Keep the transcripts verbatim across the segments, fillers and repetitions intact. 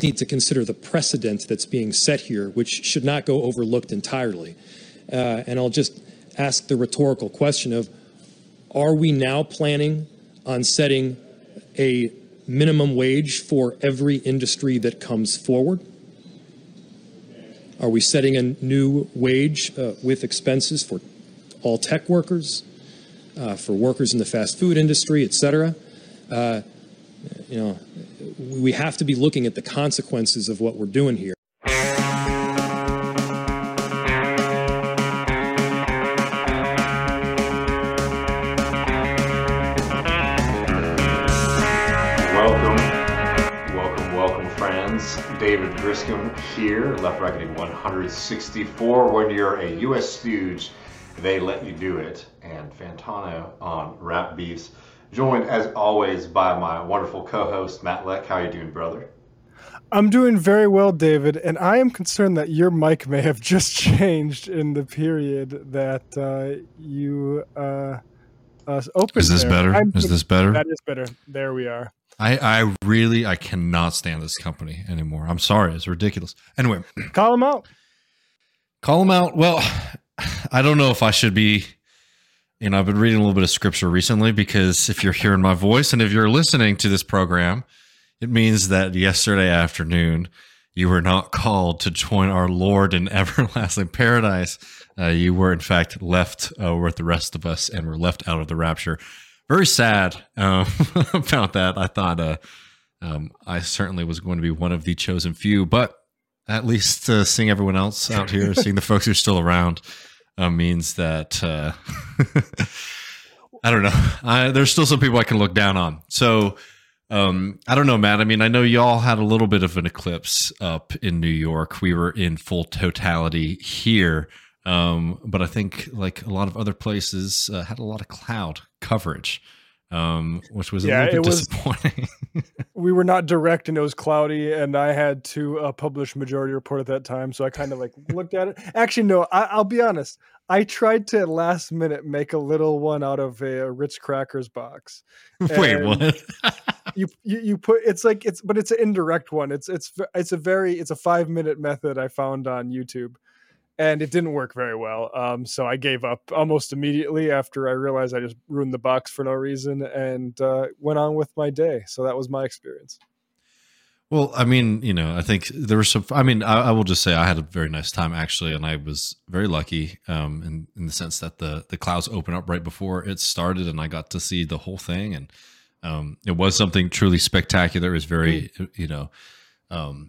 need to consider the precedent that's being set here, which should not go overlooked entirely. Uh, and I'll just ask the rhetorical question of, are we now planning on setting a minimum wage for every industry that comes forward? Are we setting a new wage uh, with expenses for all tech workers, uh, for workers in the fast food industry, et cetera? Uh, you know, we have to be looking at the consequences of what we're doing here. David Griscom here, Left Reckoning one sixty-four. When you're a U S stooge, they let you do it. And Fantano on Rap Beefs, joined as always by my wonderful co-host Matt Leck. How are you doing, brother? I'm doing very well, David, and I am concerned that your mic may have just changed in the period that uh, you uh, uh, opened. Is this there. better? I'm is this better? That is better. There we are. I, I really, I cannot stand this company anymore. I'm sorry. It's ridiculous. Anyway. Call them out. Call them out. Well, I don't know if I should be, you know, I've been reading a little bit of scripture recently, because if you're hearing my voice and if you're listening to this program, it means that yesterday afternoon you were not called to join our Lord in everlasting paradise. Uh, you were, in fact, left uh, with the rest of us and were left out of the rapture. Very sad um, about that. I thought uh, um, I certainly was going to be one of the chosen few, but at least uh, seeing everyone else out here, seeing the folks who are still around, uh, means that uh, I don't know. I, there's still some people I can look down on. So um, I don't know, Matt. I mean, I know y'all had a little bit of an eclipse up in New York. We were in full totality here. Um, but I think, like a lot of other places, uh, had a lot of cloud coverage, um, which was a yeah, little bit it was, disappointing. We were not direct and it was cloudy, and I had to uh, publish Majority Report at that time. So I kind of like looked at it. Actually, no, I, I'll be honest. I tried to last minute make a little one out of a, a Ritz Crackers box. Wait, what? you, you you put it's like it's but it's an indirect one. It's it's it's a very it's a five minute method I found on YouTube. And it didn't work very well. Um, so I gave up almost immediately after I realized I just ruined the box for no reason, and uh, went on with my day. So that was my experience. Well, I mean, you know, I think there was some, I mean, I, I will just say I had a very nice time actually. And I was very lucky um, in, in the sense that the, the clouds opened up right before it started, and I got to see the whole thing. And um, it was something truly spectacular. It was very, you know, um,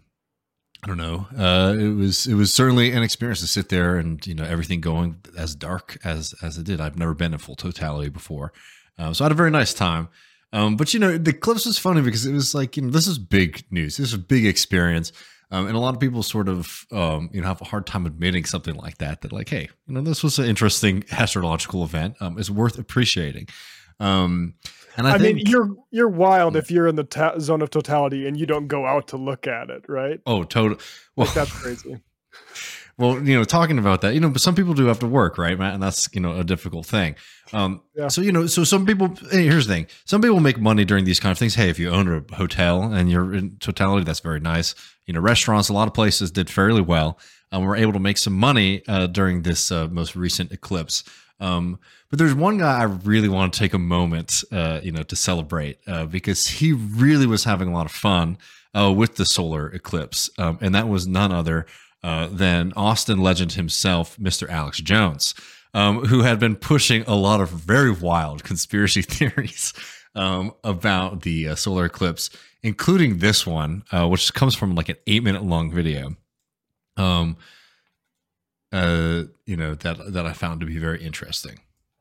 I don't know. Uh, it was it was certainly an experience to sit there and, you know, everything going as dark as as it did. I've never been in full totality before, uh, so I had a very nice time. Um, but you know, the eclipse was funny because it was like, you know, this is big news. This is a big experience, um, and a lot of people sort of um, you know, have a hard time admitting something like that. That like, hey, you know, this was an interesting astrological event. Um, it's worth appreciating. Um, And I, I think, mean, you're you're wild if you're in the ta- zone of totality and you don't go out to look at it, right? Oh, totally. Well, like, that's crazy. Well, you know, talking about that, you know, but some people do have to work, right, Matt? And that's, you know, a difficult thing. Um, yeah. So, you know, so some people, hey, here's the thing. Some people make money during these kind of things. Hey, if you own a hotel and you're in totality, that's very nice. You know, restaurants, a lot of places did fairly well. Um, we were able to make some money uh, during this uh, most recent eclipse. Um, but there's one guy I really want to take a moment, uh, you know, to celebrate, uh, because he really was having a lot of fun, uh, with the solar eclipse. Um, and that was none other, uh, than Austin legend himself, Mister Alex Jones, um, who had been pushing a lot of very wild conspiracy theories, um, about the uh, solar eclipse, including this one, uh, which comes from like an eight minute long video. Um, Uh, you know, that that I found to be very interesting.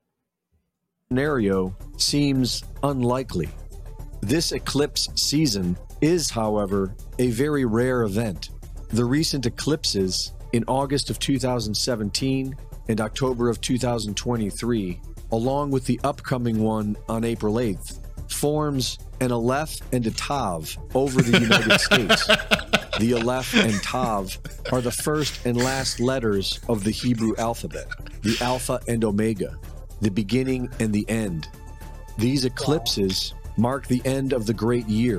Scenario seems unlikely. This eclipse season is, however, a very rare event. The recent eclipses in August of two thousand seventeen and October of two thousand twenty-three, along with the upcoming one on April eighth, forms an Aleph and a Tav over the United States. The Aleph and Tav are the first and last letters of the Hebrew alphabet, the Alpha and Omega, the beginning and the end. These eclipses mark the end of the great year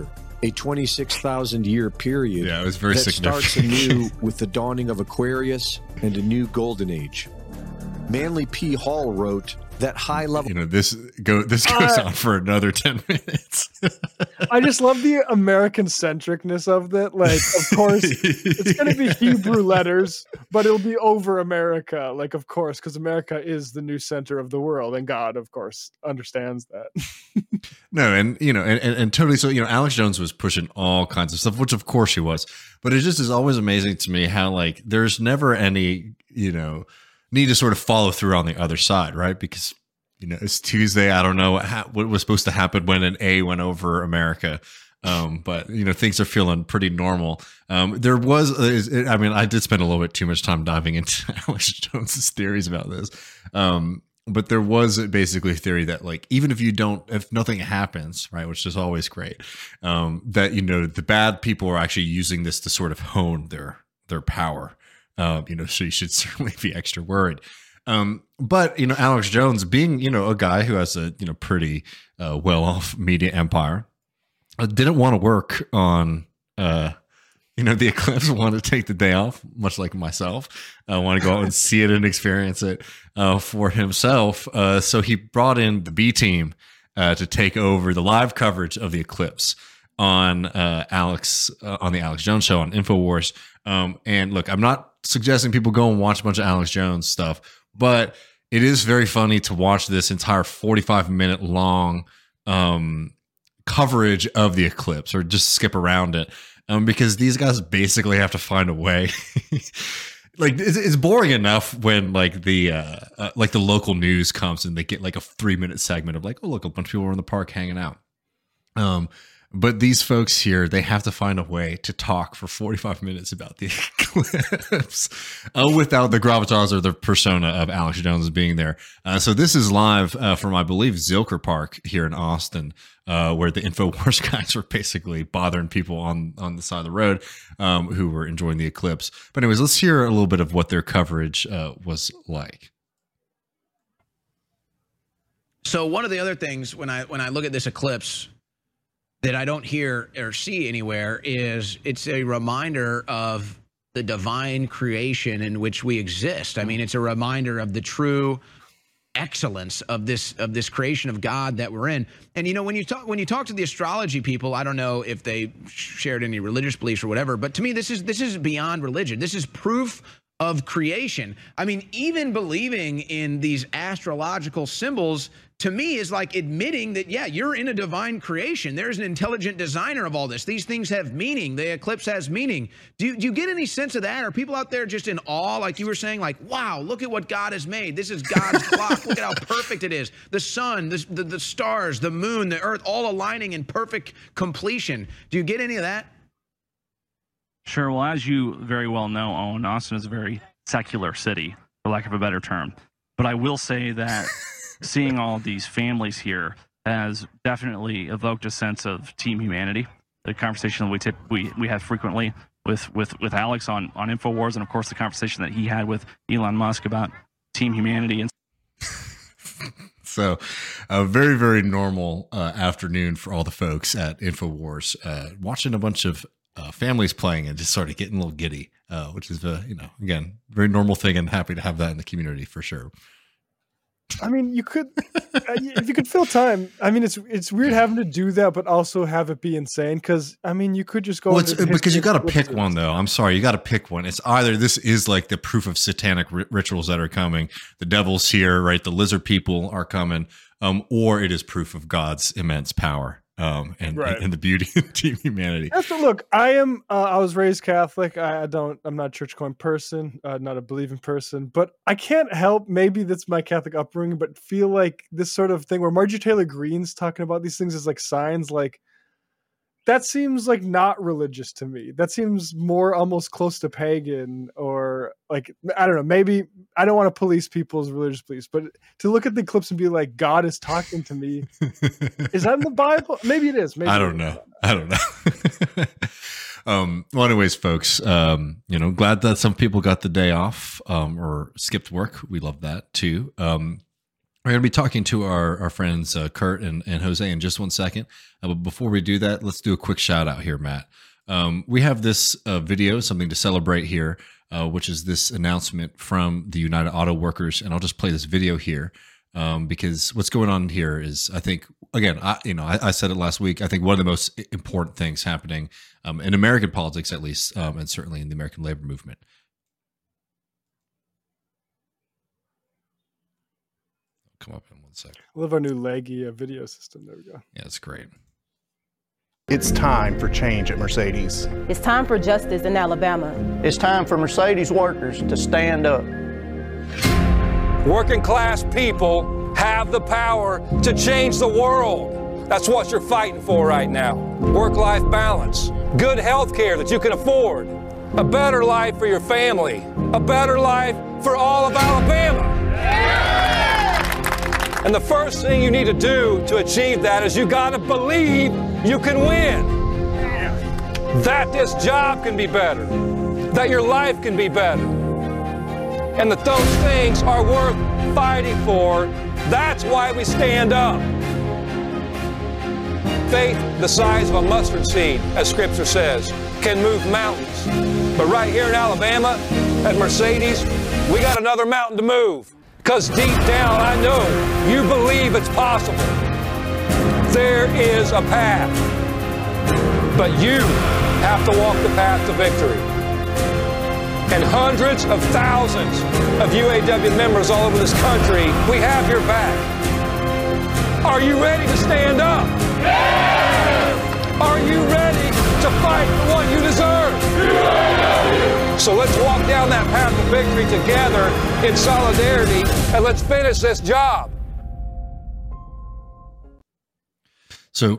a twenty-six thousand year period Yeah, it was very that significant. starts anew with the dawning of Aquarius and a new golden age. Manly P. Hall wrote that high level. You know, this go this goes Uh, on for another ten minutes. I just love the American centricness of that. Like, of course, it's going to be Hebrew letters, but it'll be over America. Like, of course, because America is the new center of the world, and God, of course, understands that. No, and you know, and, and, and totally. So you know, Alex Jones was pushing all kinds of stuff, which of course he was. But it just is always amazing to me how like there's never any you know need to sort of follow through on the other side, right? Because you know it's Tuesday. I don't know what ha- what was supposed to happen when an A went over America. Um, but you know things are feeling pretty normal. Um, there was, uh, I mean, I did spend a little bit too much time diving into Alex Jones's theories about this. Um, But there was basically a theory that, like, even if you don't, if nothing happens, right, which is always great, um, that you know the bad people are actually using this to sort of hone their their power. Um, you know, so you should certainly be extra worried. Um, but you know, Alex Jones, being you know a guy who has a you know pretty uh, well off media empire, uh, didn't want to work on. Uh, You know, the Eclipse wanted to take the day off, much like myself. I uh, want to go out and see it and experience it uh, for himself. Uh, so he brought in the B team uh, to take over the live coverage of the Eclipse on uh, Alex uh, on the Alex Jones Show on InfoWars. Um, and look, I'm not suggesting people go and watch a bunch of Alex Jones stuff, but it is very funny to watch this entire forty-five minute long um, coverage of the Eclipse, or just skip around it. Um, because these guys basically have to find a way. Like it's, it's boring enough when like the uh, uh, like the local news comes and they get like a three minute segment of like, oh look, a bunch of people are in the park hanging out. Um, but these folks here, they have to find a way to talk for forty-five minutes about the Eclipse uh, without the gravitas or the persona of Alex Jones being there. Uh, so this is live uh, from, I believe, Zilker Park here in Austin, uh, where the InfoWars guys were basically bothering people on, on the side of the road um, who were enjoying the Eclipse. But anyways, let's hear a little bit of what their coverage uh, was like. So one of the other things when I when I look at this eclipse that I don't hear or see anywhere is it's a reminder of the divine creation in which we exist. I mean, it's a reminder of the true excellence of this of this creation of God that we're in. And you know, when you talk when you talk to the astrology people, I don't know if they shared any religious beliefs or whatever, but to me this is this is beyond religion. This is proof of creation. I mean, even believing in these astrological symbols to me is like admitting that, yeah, you're in a divine creation. There's an intelligent designer of all this. These things have meaning. The eclipse has meaning. Do you, do you get any sense of that? Are people out there just in awe, like you were saying, like, wow, look at what God has made. This is God's clock. Look at how perfect it is. The sun, the, the, the stars, the moon, the earth, all aligning in perfect completion. Do you get any of that? Sure. Well, as you very well know, Owen, Austin is a very secular city, for lack of a better term. But I will say that seeing all these families here has definitely evoked a sense of team humanity. The conversation that we tip, we we have frequently with with with Alex on on InfoWars, and of course the conversation that he had with Elon Musk about team humanity. And so, a very very normal uh, afternoon for all the folks at InfoWars, uh, watching a bunch of uh, families playing and just sort of getting a little giddy, uh, which is a you know again very normal thing, and happy to have that in the community for sure. I mean, you could, if you could fill time. I mean, it's it's weird having to do that, but also have it be insane. Because I mean, you could just go. Well, it's, into because you got to history pick one, though. I'm sorry, you got to pick one. It's either this is like the proof of satanic ri- rituals that are coming. The devil's here, right? The lizard people are coming, um, or it is proof of God's immense power. Um, and, Right. and and the beauty of team humanity. That's the look. I am. Uh, I was raised Catholic. I, I don't. I'm not a church going person. Uh, not a believing person. But I can't help. Maybe that's my Catholic upbringing. But feel like this sort of thing where Marjorie Taylor Greene's talking about these things as like signs. Like that seems like not religious to me. That seems more almost close to pagan or like I don't know. Maybe I don't want to police people's religious beliefs, but to look at the eclipse and be like, God is talking to me. Is that in the Bible? Maybe it is. Maybe I it don't is. know. I don't know. um, well, anyways, folks, um, you know, glad that some people got the day off um, or skipped work. We love that too. Um, We're going to be talking to our, our friends uh, Kurt and, and Jose in just one second. Uh, but before we do that, let's do a quick shout out here, Matt. Um, we have this uh, video, something to celebrate here, uh, which is this announcement from the United Auto Workers. And I'll just play this video here um, because what's going on here is, I think, again, I, you know, I, I said it last week. I think one of the most important things happening um, in American politics, at least, um, and certainly in the American labor movement. Come up in one second. I love our new laggy uh, video system. There we go. Yeah, it's great. It's time for change at Mercedes. It's time for justice in Alabama. It's time for Mercedes workers to stand up. Working class people have the power to change the world. That's what you're fighting for right now. Work-life balance, good health care that you can afford, a better life for your family, a better life for all of Alabama. And the first thing you need to do to achieve that is you got to believe you can win. That this job can be better, that your life can be better, and that those things are worth fighting for. That's why we stand up. Faith the size of a mustard seed, as Scripture says, can move mountains. But right here in Alabama, at Mercedes, we got another mountain to move. Because deep down, I know you believe it's possible. There is a path. But you have to walk the path to victory. And hundreds of thousands of U A W members all over this country, we have your back. Are you ready to stand up? Yeah! Are you ready to fight for what you deserve? Yeah! So let's walk down that path to victory together in solidarity, and let's finish this job. So,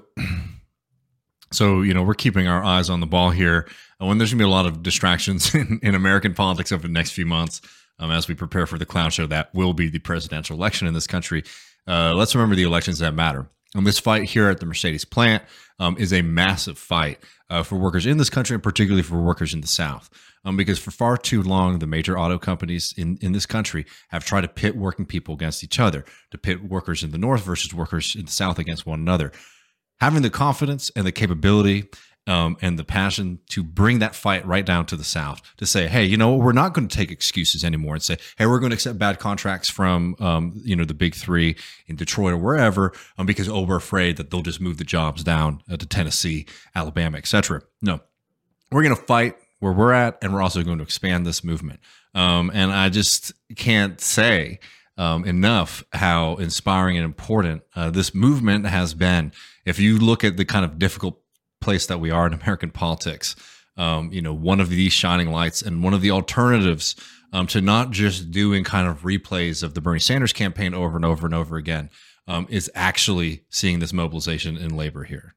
so you know, we're keeping our eyes on the ball here. When there's going to be a lot of distractions in, in American politics over the next few months, um, as we prepare for the clown show that will be the presidential election in this country, uh, let's remember the elections that matter. And this fight here at the Mercedes plant um, is a massive fight uh, for workers in this country, and particularly for workers in the South. Um, because for far too long, the major auto companies in, in this country have tried to pit working people against each other, to pit workers in the North versus workers in the South against one another. Having the confidence and the capability um, and the passion to bring that fight right down to the South, to say, hey, you know what, we're not going to take excuses anymore and say, hey, we're going to accept bad contracts from, um, you know, the big three in Detroit or wherever, um, because, oh, we're afraid that they'll just move the jobs down uh, to Tennessee, Alabama, et cetera. No, we're going to fight where we're at, and we're also going to expand this movement. Um, and I just can't say um, enough how inspiring and important uh, this movement has been. If you look at the kind of difficult place that we are in American politics, um, you know, one of these shining lights and one of the alternatives um, to not just doing kind of replays of the Bernie Sanders campaign over and over and over again um, is actually seeing this mobilization in labor here.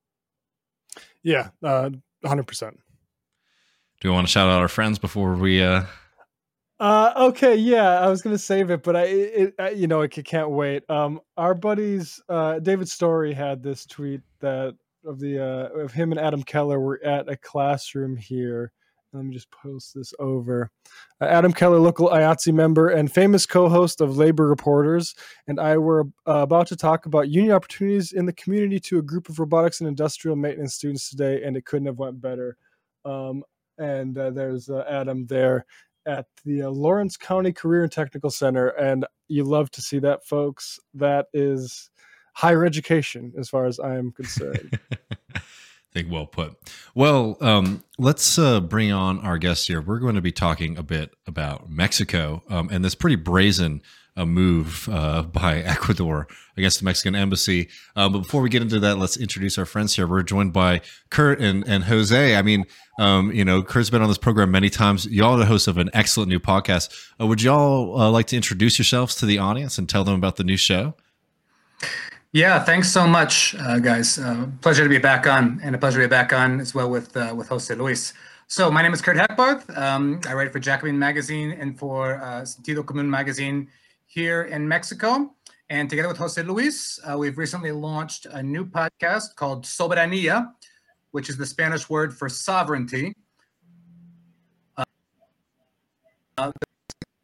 Yeah, uh, one hundred percent. Do we want to shout out our friends before we... Uh... Uh, okay, yeah, I was gonna save it, but I, it, I you know, I can't wait. Um, our buddies, uh, David Story had this tweet that of the uh, of him and Adam Keller were at a classroom here. Let me just post this over. Uh, Adam Keller, local I A T S E member and famous co-host of Labor Reporters, and I were uh, about to talk about union opportunities in the community to a group of robotics and industrial maintenance students today, and it couldn't have went better. Um, and uh, there's uh, Adam there at the uh, Lawrence County Career and Technical Center, and you love to see that, folks. That is higher education as far as I am concerned. I think well put. Well, um, let's uh, bring on our guest here. We're going to be talking a bit about Mexico um, and this pretty brazen uh, move uh, by Ecuador against the Mexican embassy. Uh, but before we get into that, let's introduce our friends here. We're joined by Kurt and, and Jose. I mean, um, you know, Kurt's been on this program many times. Y'all are the host of an excellent new podcast. Uh, would y'all uh, like to introduce yourselves to the audience and tell them about the new show? Yeah, thanks so much, uh, guys. Uh, pleasure to be back on, and a pleasure to be back on as well with uh, with Jose Luis. So my name is Kurt Heckbarth. Um, I write for Jacobin Magazine and for uh, Sentido Común Magazine here in Mexico. And together with Jose Luis, uh, we've recently launched a new podcast called Soberanía, which is the Spanish word for sovereignty. Uh,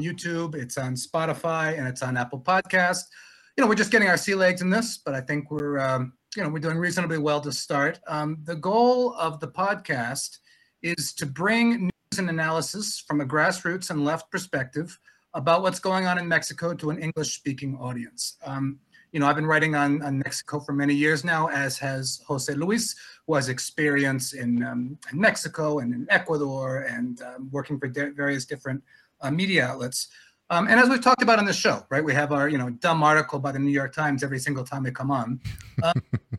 YouTube, it's on Spotify, and it's on Apple Podcast. You know, we're just getting our sea legs in this, but I think we're, um, you know, we're doing reasonably well to start. Um, the goal of the podcast is to bring news and analysis from a grassroots and left perspective about what's going on in Mexico to an English-speaking audience. Um, you know, I've been writing on, on Mexico for many years now, as has Jose Luis, who has experience in, um, in Mexico and in Ecuador and um, working for de- various different uh, media outlets. Um, and as we've talked about on the show, right, we have our, you know, dumb article by the New York Times every single time we come on. Uh,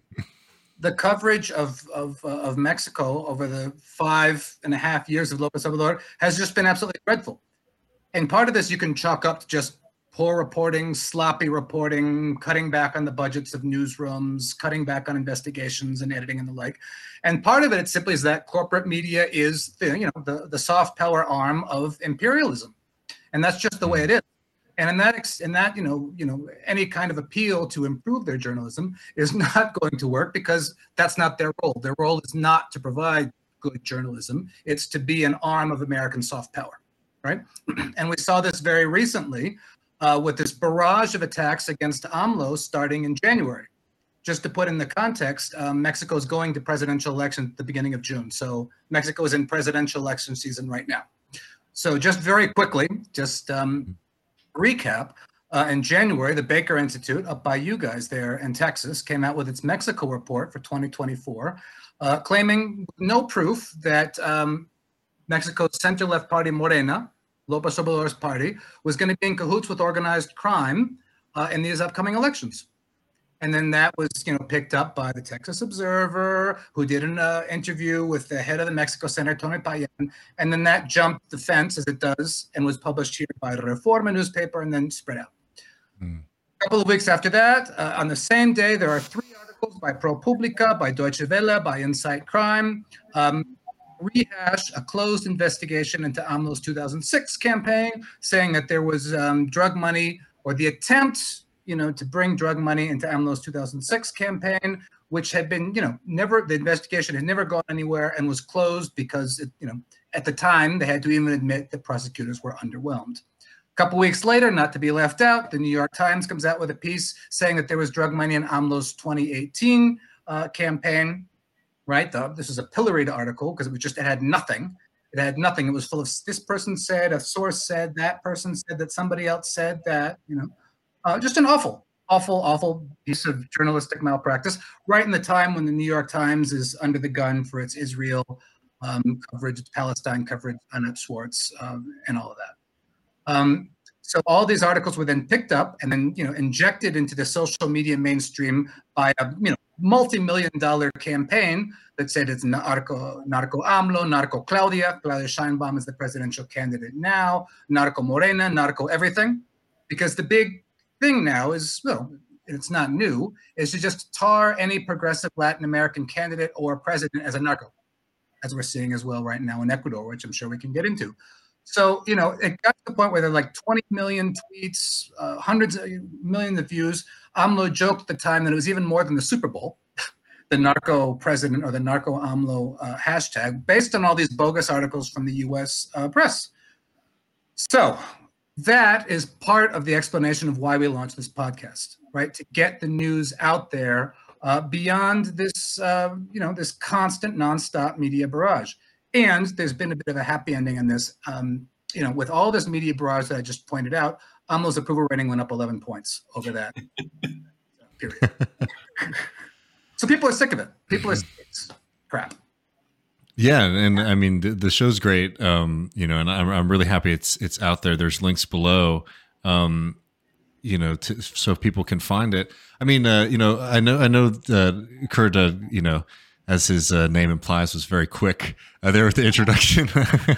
the coverage of of, uh, of Mexico over the five and a half years of López Obrador has just been absolutely dreadful. And part of this you can chalk up to just poor reporting, sloppy reporting, cutting back on the budgets of newsrooms, cutting back on investigations and editing and the like. And part of it, it simply is that corporate media is, the, you know, the, the soft power arm of imperialism. And that's just the way it is. And in that, ex- in that, you know, you know, any kind of appeal to improve their journalism is not going to work, because that's not their role. Their role is not to provide good journalism. It's to be an arm of American soft power, right? And we saw this very recently uh, with this barrage of attacks against AMLO starting in January. Just to put in the context, um, Mexico is going to presidential election at the beginning of June. So Mexico is in presidential election season right now. So just very quickly, just um, recap, uh, in January, the Baker Institute, up by you guys there in Texas, came out with its Mexico report for twenty twenty-four, uh, claiming no proof that um, Mexico's center-left party, Morena, López Obrador's party, was going to be in cahoots with organized crime uh, in these upcoming elections. And then that was, you know, picked up by the Texas Observer, who did an uh, interview with the head of the Mexico Center, Tony Payan. And then that jumped the fence, as it does, and was published here by the Reforma newspaper and then spread out. Mm. A couple of weeks after that, uh, on the same day, there are three articles by ProPublica, by Deutsche Welle, by Insight Crime, um, rehash a closed investigation into AMLO's two thousand six campaign, saying that there was um, drug money, or the attempt, you know, to bring drug money into AMLO's two thousand six campaign, which had been, you know, never, the investigation had never gone anywhere and was closed because, it, you know, at the time they had to even admit that prosecutors were underwhelmed. A couple weeks later, not to be left out, the New York Times comes out with a piece saying that there was drug money in AMLO's twenty eighteen uh, campaign, right? The, this is a pilloried article because it was just, it had nothing. It had nothing. It was full of, this person said, a source said, that person said, that somebody else said that, you know. Uh, just an awful, awful, awful piece of journalistic malpractice, right in the time when the New York Times is under the gun for its Israel um, coverage, its Palestine coverage, Annette Schwartz, um, and all of that. Um, so all these articles were then picked up and then, you know, injected into the social media mainstream by a, you know, multi-million dollar campaign that said it's Narco, Narco AMLO, Narco Claudia. Claudia Sheinbaum is the presidential candidate now. Narco Morena, Narco everything. Because the big thing now is, well, it's not new, is to just tar any progressive Latin American candidate or president as a narco, as we're seeing as well right now in Ecuador, which I'm sure we can get into. So, you know, it got to the point where there are like twenty million tweets, uh, hundreds of millions of views. AMLO joked at the time that it was even more than the Super Bowl, the narco president or the narco AMLO uh, hashtag, based on all these bogus articles from the U S uh, press. So that is part of the explanation of why we launched this podcast, right? To get the news out there uh, beyond this, uh, you know, this constant nonstop media barrage. And there's been a bit of a happy ending in this. Um, you know, with all this media barrage that I just pointed out, AMLO's approval rating went up eleven points over that period. So people are sick of it. People are sick of it. Crap. Yeah, and I mean the, the show's great, um, you know, and I'm I'm really happy it's it's out there. There's links below, um, you know, to, so people can find it. I mean, uh, you know, I know I know uh, Kurt, uh, you know, as his uh, name implies, was very quick uh, there with the introduction.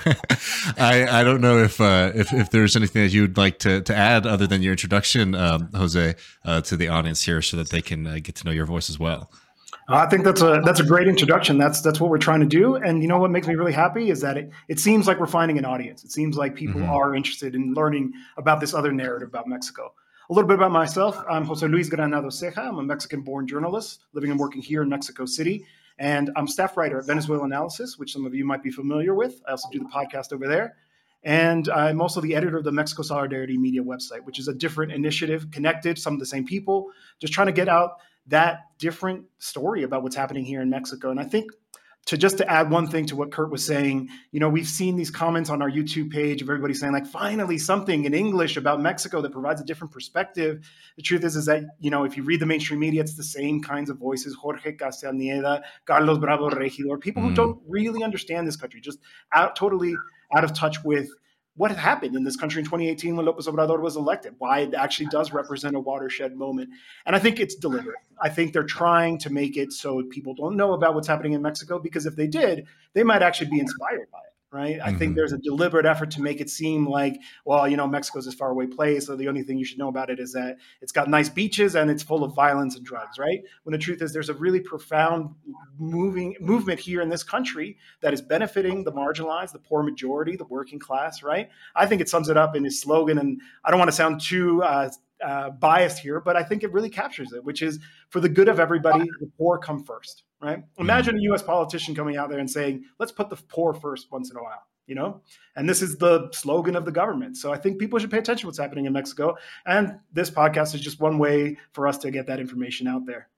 I I don't know if uh, if if there's anything that you'd like to to add other than your introduction, um, Jose, uh, to the audience here, so that they can uh, get to know your voice as well. I think that's a that's a great introduction. That's that's what we're trying to do. And you know what makes me really happy is that it, it seems like we're finding an audience. It seems like people mm-hmm. are interested in learning about this other narrative about Mexico. A little bit about myself. I'm Jose Luis Granado Ceja. I'm a Mexican-born journalist living and working here in Mexico City. And I'm staff writer at Venezuela Analysis, which some of you might be familiar with. I also do the podcast over there. And I'm also the editor of the Mexico Solidarity Media website, which is a different initiative, connected, some of the same people, just trying to get out that different story about what's happening here in Mexico. And I think to just to add one thing to what Kurt was saying, you know, we've seen these comments on our YouTube page of everybody saying like, finally something in English about Mexico that provides a different perspective. The truth is, is that, you know, if you read the mainstream media, it's the same kinds of voices, Jorge Castañeda, Carlos Bravo Regidor, people who don't really understand this country, just out totally out of touch with what had happened in this country in twenty eighteen when López Obrador was elected, why it actually does represent a watershed moment. And I think it's deliberate. I think they're trying to make it so people don't know about what's happening in Mexico, because if they did, they might actually be inspired by it. Right. I mm-hmm. think there's a deliberate effort to make it seem like, well, you know, Mexico's this far away place, so the only thing you should know about it is that it's got nice beaches and it's full of violence and drugs. Right. When the truth is, there's a really profound moving movement here in this country that is benefiting the marginalized, the poor majority, the working class. Right. I think it sums it up in his slogan. And I don't want to sound too uh, uh, biased here, but I think it really captures it, which is for the good of everybody, the poor come first. Right. Imagine a U S politician coming out there and saying, let's put the poor first once in a while, you know, and this is the slogan of the government. So I think people should pay attention to what's happening in Mexico. And this podcast is just one way for us to get that information out there.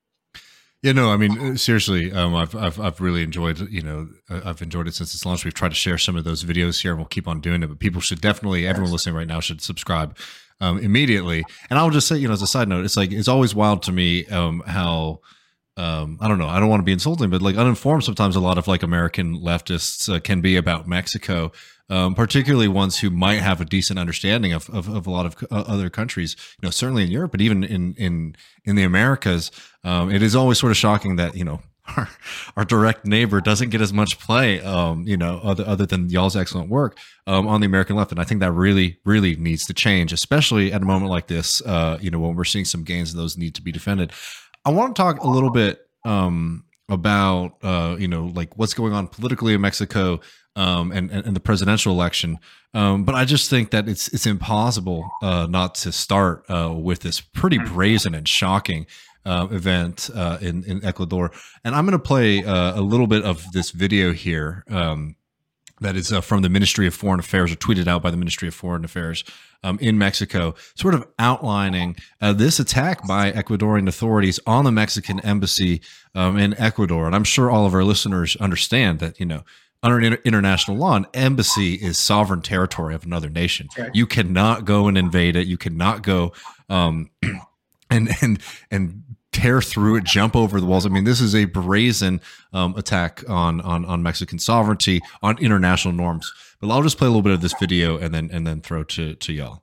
Yeah, no, I mean, seriously, um, I've, I've, I've really enjoyed, you know, I've enjoyed it since its launch. We've tried to share some of those videos here and we'll keep on doing it, but people should definitely, everyone listening right now should subscribe um, immediately. And I'll just say, you know, as a side note, it's like, it's always wild to me um, how, Um, I don't know. I don't want to be insulting, but like uninformed, sometimes a lot of like American leftists uh, can be about Mexico, um, particularly ones who might have a decent understanding of, of, of a lot of uh, other countries, you know, certainly in Europe, but even in, in, in the Americas. Um, it is always sort of shocking that, you know, our, our direct neighbor doesn't get as much play, um, you know, other, other than y'all's excellent work, um, on the American left. And I think that really, really needs to change, especially at a moment like this, uh, you know, when we're seeing some gains and those need to be defended. I want to talk a little bit um, about, uh, you know, like what's going on politically in Mexico um, and, and, and the presidential election. Um, but I just think that it's it's impossible uh, not to start uh, with this pretty brazen and shocking uh, event uh, in, in Ecuador. And I'm going to play uh, a little bit of this video here um, that is uh, from the Ministry of Foreign Affairs, or tweeted out by the Ministry of Foreign Affairs um, in Mexico, sort of outlining uh, this attack by Ecuadorian authorities on the Mexican embassy um, in Ecuador. And I'm sure all of our listeners understand that, you know, under inter- international law, an embassy is sovereign territory of another nation. Right. You cannot go and invade it. You cannot go um, and and and tear through it, jump over the walls. I mean, this is a brazen um, attack on, on on Mexican sovereignty, on international norms. But I'll just play a little bit of this video and then and then throw to to y'all.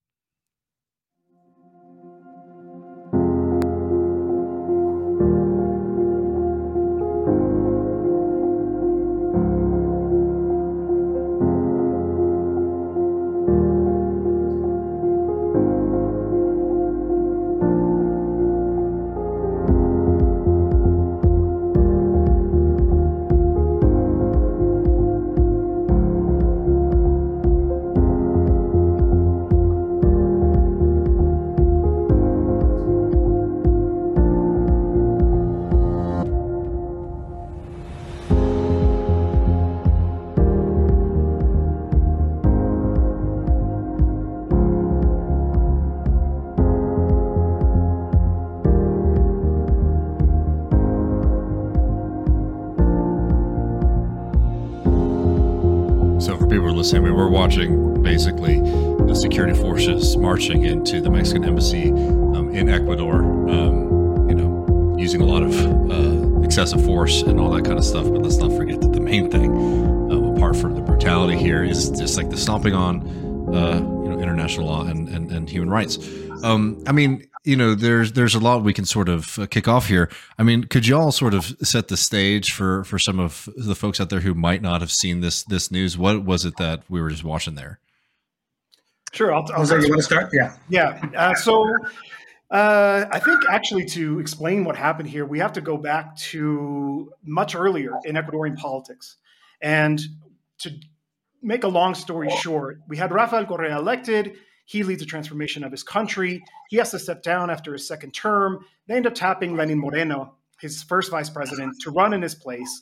I mean, we're watching basically the security forces marching into the Mexican embassy um, in Ecuador, um, you know, using a lot of uh, excessive force and all that kind of stuff. But let's not forget that the main thing, uh, apart from the brutality here, is just like the stomping on, uh, you know, international law and, and, and human rights. Um, I mean, you know, there's there's a lot we can sort of uh, kick off here. I mean, could you all sort of set the stage for for some of the folks out there who might not have seen this this news? What was it that we were just watching there? Sure, I'll. I'll you want to start? Yeah, yeah. Uh, so, uh, I think actually to explain what happened here, we have to go back to much earlier in Ecuadorian politics, and to make a long story short, we had Rafael Correa elected. He leads a transformation of his country. He has to step down after his second term. They end up tapping Lenin Moreno, his first vice president, to run in his place.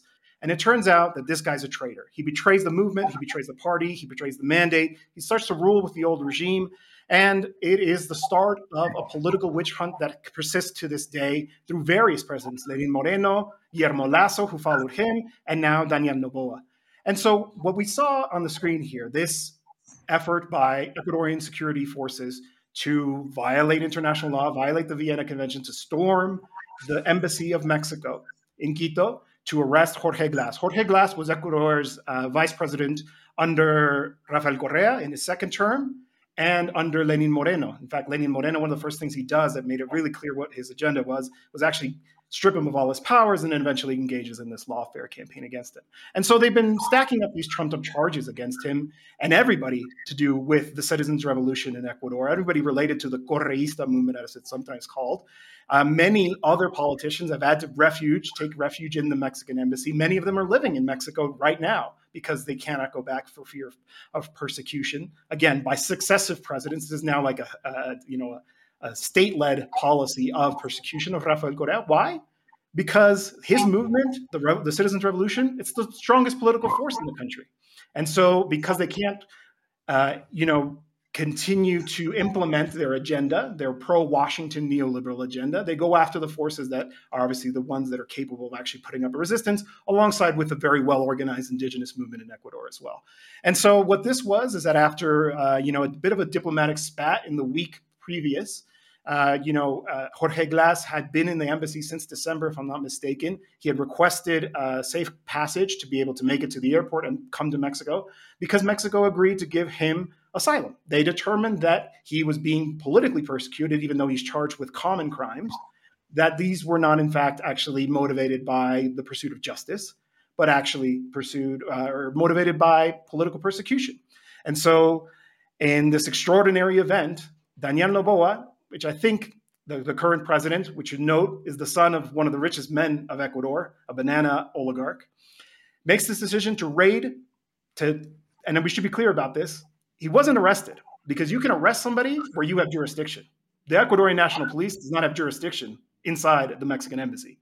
And it turns out that this guy's a traitor. He betrays the movement, he betrays the party, he betrays the mandate. He starts to rule with the old regime. And it is the start of a political witch hunt that persists to this day through various presidents, Lenin Moreno, Guillermo Lasso, who followed him, and now Daniel Noboa. And so what we saw on the screen here, this effort by Ecuadorian security forces to violate international law, violate the Vienna Convention, to storm the embassy of Mexico in Quito, to arrest Jorge Glass. Jorge Glass was Ecuador's uh, vice president under Rafael Correa in his second term, and under Lenin Moreno. In fact, Lenin Moreno, one of the first things he does that made it really clear what his agenda was, was actually strip him of all his powers and then eventually engages in this lawfare campaign against him. And so they've been stacking up these trumped up charges against him and everybody to do with the citizens' revolution in Ecuador, everybody related to the Correísta movement, as it's sometimes called. Uh, many other politicians have had to refuge, take refuge in the Mexican embassy. Many of them are living in Mexico right now because they cannot go back for fear of, of persecution. Again, by successive presidents, this is now like a, a you know a, a state-led policy of persecution of Rafael Correa. Why? Because his movement, the, Re- the Citizens' Revolution, it's the strongest political force in the country. And so because they can't, uh, you know, continue to implement their agenda, their pro-Washington neoliberal agenda, they go after the forces that are obviously the ones that are capable of actually putting up a resistance, alongside with a very well-organized indigenous movement in Ecuador as well. And so what this was is that after, uh, you know, a bit of a diplomatic spat in the week previous, Uh, you know, uh, Jorge Glass had been in the embassy since December, if I'm not mistaken. He had requested a safe passage to be able to make it to the airport and come to Mexico because Mexico agreed to give him asylum. They determined that he was being politically persecuted, even though he's charged with common crimes, that these were not, in fact, actually motivated by the pursuit of justice, but actually pursued uh, or motivated by political persecution. And so in this extraordinary event, Daniel Noboa, which I think the, the current president, which you note is the son of one of the richest men of Ecuador, a banana oligarch, makes this decision to raid, to, and then we should be clear about this, he wasn't arrested because you can arrest somebody where you have jurisdiction. The Ecuadorian National Police does not have jurisdiction inside the Mexican embassy.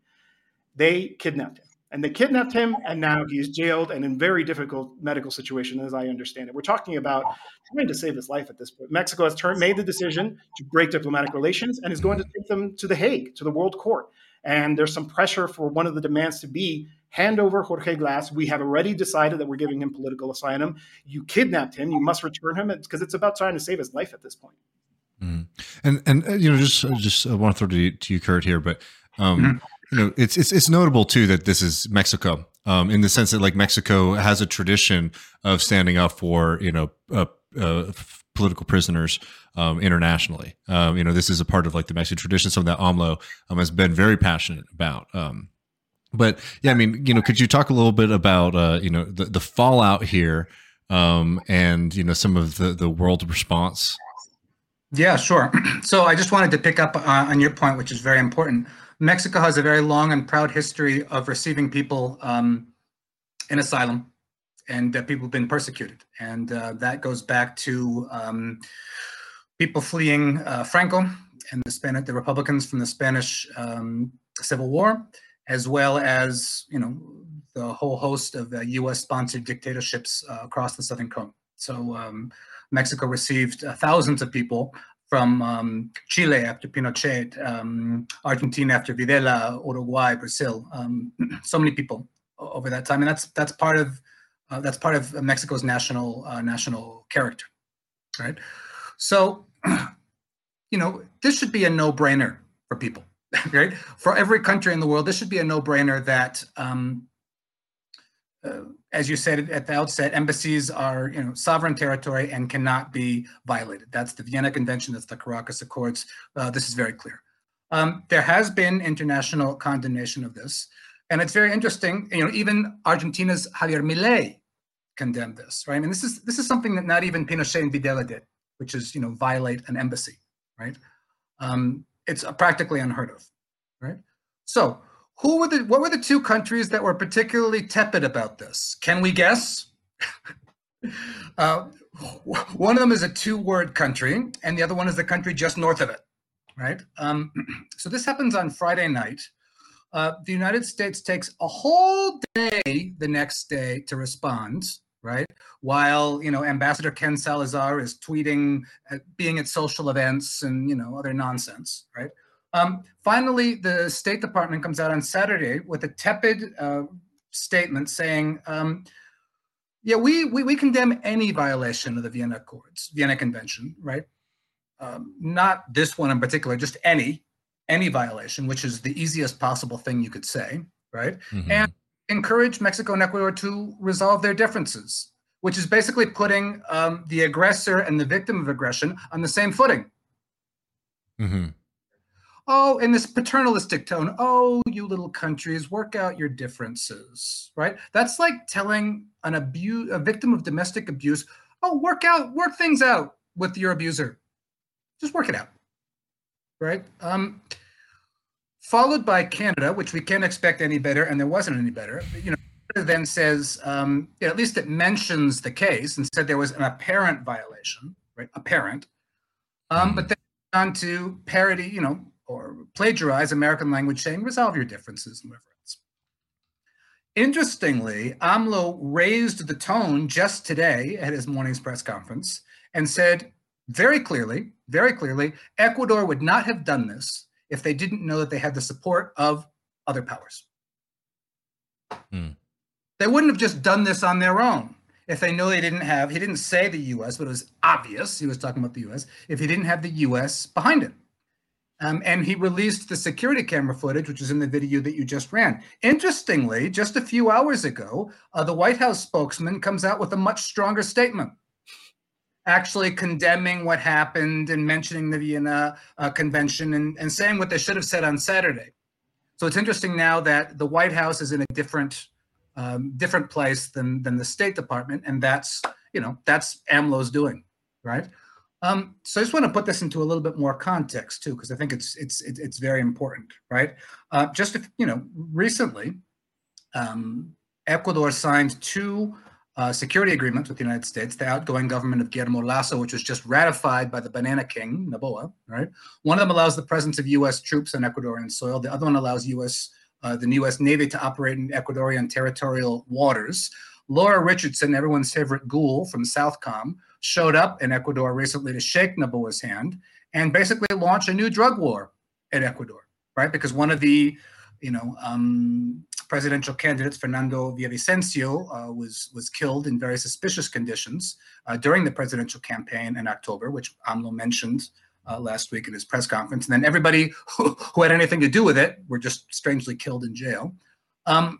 They kidnapped him. And they kidnapped him, and now he is jailed and in very difficult medical situation, as I understand it. We're talking about trying to save his life at this point. Mexico has turned, made the decision to break diplomatic relations and is going to take them to The Hague, to the World Court. And there's some pressure for one of the demands to be, hand over Jorge Glass. We have already decided that we're giving him political asylum. You kidnapped him. You must return him, because it's about trying to save his life at this point. Mm. And, and uh, you know, just, just I want to throw to you, to you, Kurt, here, but um, mm-hmm. You know, it's it's it's notable too that this is Mexico, um, in the sense that like Mexico has a tradition of standing up for you know uh, uh, political prisoners um, internationally. Um, you know, this is a part of like the Mexican tradition, something that AMLO um, has been very passionate about. Um, but yeah, I mean, you know, could you talk a little bit about uh, you know the the fallout here um, and you know some of the the world response? Yeah, sure. So I just wanted to pick up uh, on your point, which is very important. Mexico has a very long and proud history of receiving people um, in asylum, and uh, people have been persecuted. And uh, that goes back to um, people fleeing uh, Franco and the Spanish, the Republicans from the Spanish um, Civil War, as well as, you know, the whole host of uh, U S-sponsored dictatorships uh, across the Southern Cone. So um, Mexico received uh, thousands of people from um, Chile after Pinochet, um, Argentina after Videla, Uruguay, Brazil, um, so many people over that time, and that's that's part of uh, that's part of Mexico's national uh, national character, right? So, you know, this should be a no-brainer for people, right? For every country in the world, this should be a no-brainer that, um, uh, as you said at the outset, embassies are, you know, sovereign territory and cannot be violated. That's the Vienna Convention, that's the Caracas Accords. Uh, this is very clear. Um, there has been international condemnation of this, and it's very interesting. You know, even Argentina's Javier Milei condemned this, right? I mean, this is this is something that not even Pinochet and Videla did, which is, you know, violate an embassy, right? Um, it's uh, practically unheard of, right? So, who were the what were the two countries that were particularly tepid about this? Can we guess? uh, one of them is a two-word country, and the other one is the country just north of it, right? Um, so this happens on Friday night. Uh, the United States takes a whole day the next day to respond, right? While, you know, Ambassador Ken Salazar is tweeting, uh, being at social events and, you know, other nonsense, right? Um, finally, the State Department comes out on Saturday with a tepid uh, statement saying, um, yeah, we, we we condemn any violation of the Vienna Accords, Vienna Convention, right? Um, not this one in particular, just any, any violation, which is the easiest possible thing you could say, right? Mm-hmm. And encourage Mexico and Ecuador to resolve their differences, which is basically putting um, the aggressor and the victim of aggression on the same footing. Mm-hmm. Oh, in this paternalistic tone, oh, you little countries, work out your differences, right? That's like telling an abuse, a victim of domestic abuse, oh, work out, work things out with your abuser. Just work it out, right? Um, followed by Canada, which we can't expect any better, and there wasn't any better. You know, Canada then says, um, yeah, at least it mentions the case and said there was an apparent violation, right? Apparent, um, mm-hmm. but then on to parody, you know, or plagiarize American language, saying resolve your differences and whatever else. Interestingly, AMLO raised the tone just today at his morning's press conference and said very clearly, very clearly, Ecuador would not have done this if they didn't know that they had the support of other powers. Hmm. They wouldn't have just done this on their own if they know they didn't have, he didn't say the U S, but it was obvious he was talking about the U S, if he didn't have the U S behind it. Um, and he released the security camera footage, which is in the video that you just ran. Interestingly, just a few hours ago, uh, the White House spokesman comes out with a much stronger statement, actually condemning what happened and mentioning the Vienna uh, Convention and, and saying what they should have said on Saturday. So it's interesting now that the White House is in a different um, different place than, than the State Department, and that's, you know, that's AMLO's doing, right? Um, so I just want to put this into a little bit more context too, because I think it's it's it's very important, right? Uh, just if, you know, recently, um, Ecuador signed two uh, security agreements with the United States. The outgoing government of Guillermo Lasso, which was just ratified by the Banana King, Noboa, right? One of them allows the presence of U S troops on Ecuadorian soil. The other one allows U S uh, the U S Navy to operate in Ecuadorian territorial waters. Laura Richardson, everyone's favorite ghoul from Southcom, showed up in Ecuador recently to shake Noboa's hand and basically launch a new drug war in Ecuador, right? Because one of the, you know, um, presidential candidates, Fernando Villavicencio, uh, was was killed in very suspicious conditions uh, during the presidential campaign in October, which AMLO mentioned uh, last week at his press conference. And then everybody who, who had anything to do with it were just strangely killed in jail. Um,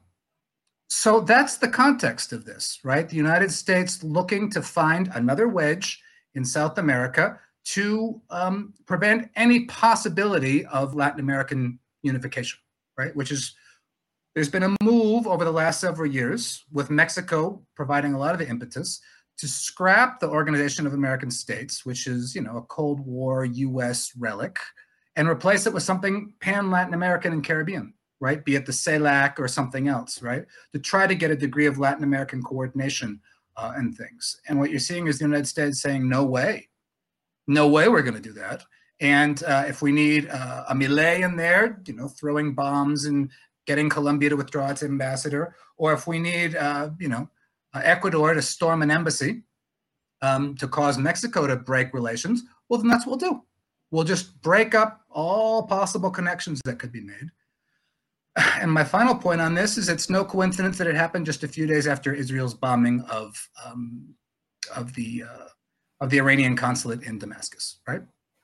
So that's the context of this, right? The United States looking to find another wedge in South America to um, prevent any possibility of Latin American unification, right? Which is, there's been a move over the last several years with Mexico providing a lot of the impetus to scrap the Organization of American States, which is, you know, a Cold War U S relic, and replace it with something pan-Latin American and Caribbean, right? Be it the CELAC or something else, right? To try to get a degree of Latin American coordination uh, and things. And what you're seeing is the United States saying, no way, no way we're going to do that. And uh, if we need uh, a Milei in there, you know, throwing bombs and getting Colombia to withdraw its ambassador, or if we need, uh, you know, uh, Ecuador to storm an embassy um, to cause Mexico to break relations, well, then that's what we'll do. We'll just break up all possible connections that could be made. And my final point on this is it's no coincidence that it happened just a few days after Israel's bombing of um, of the uh, of the Iranian consulate in Damascus, right?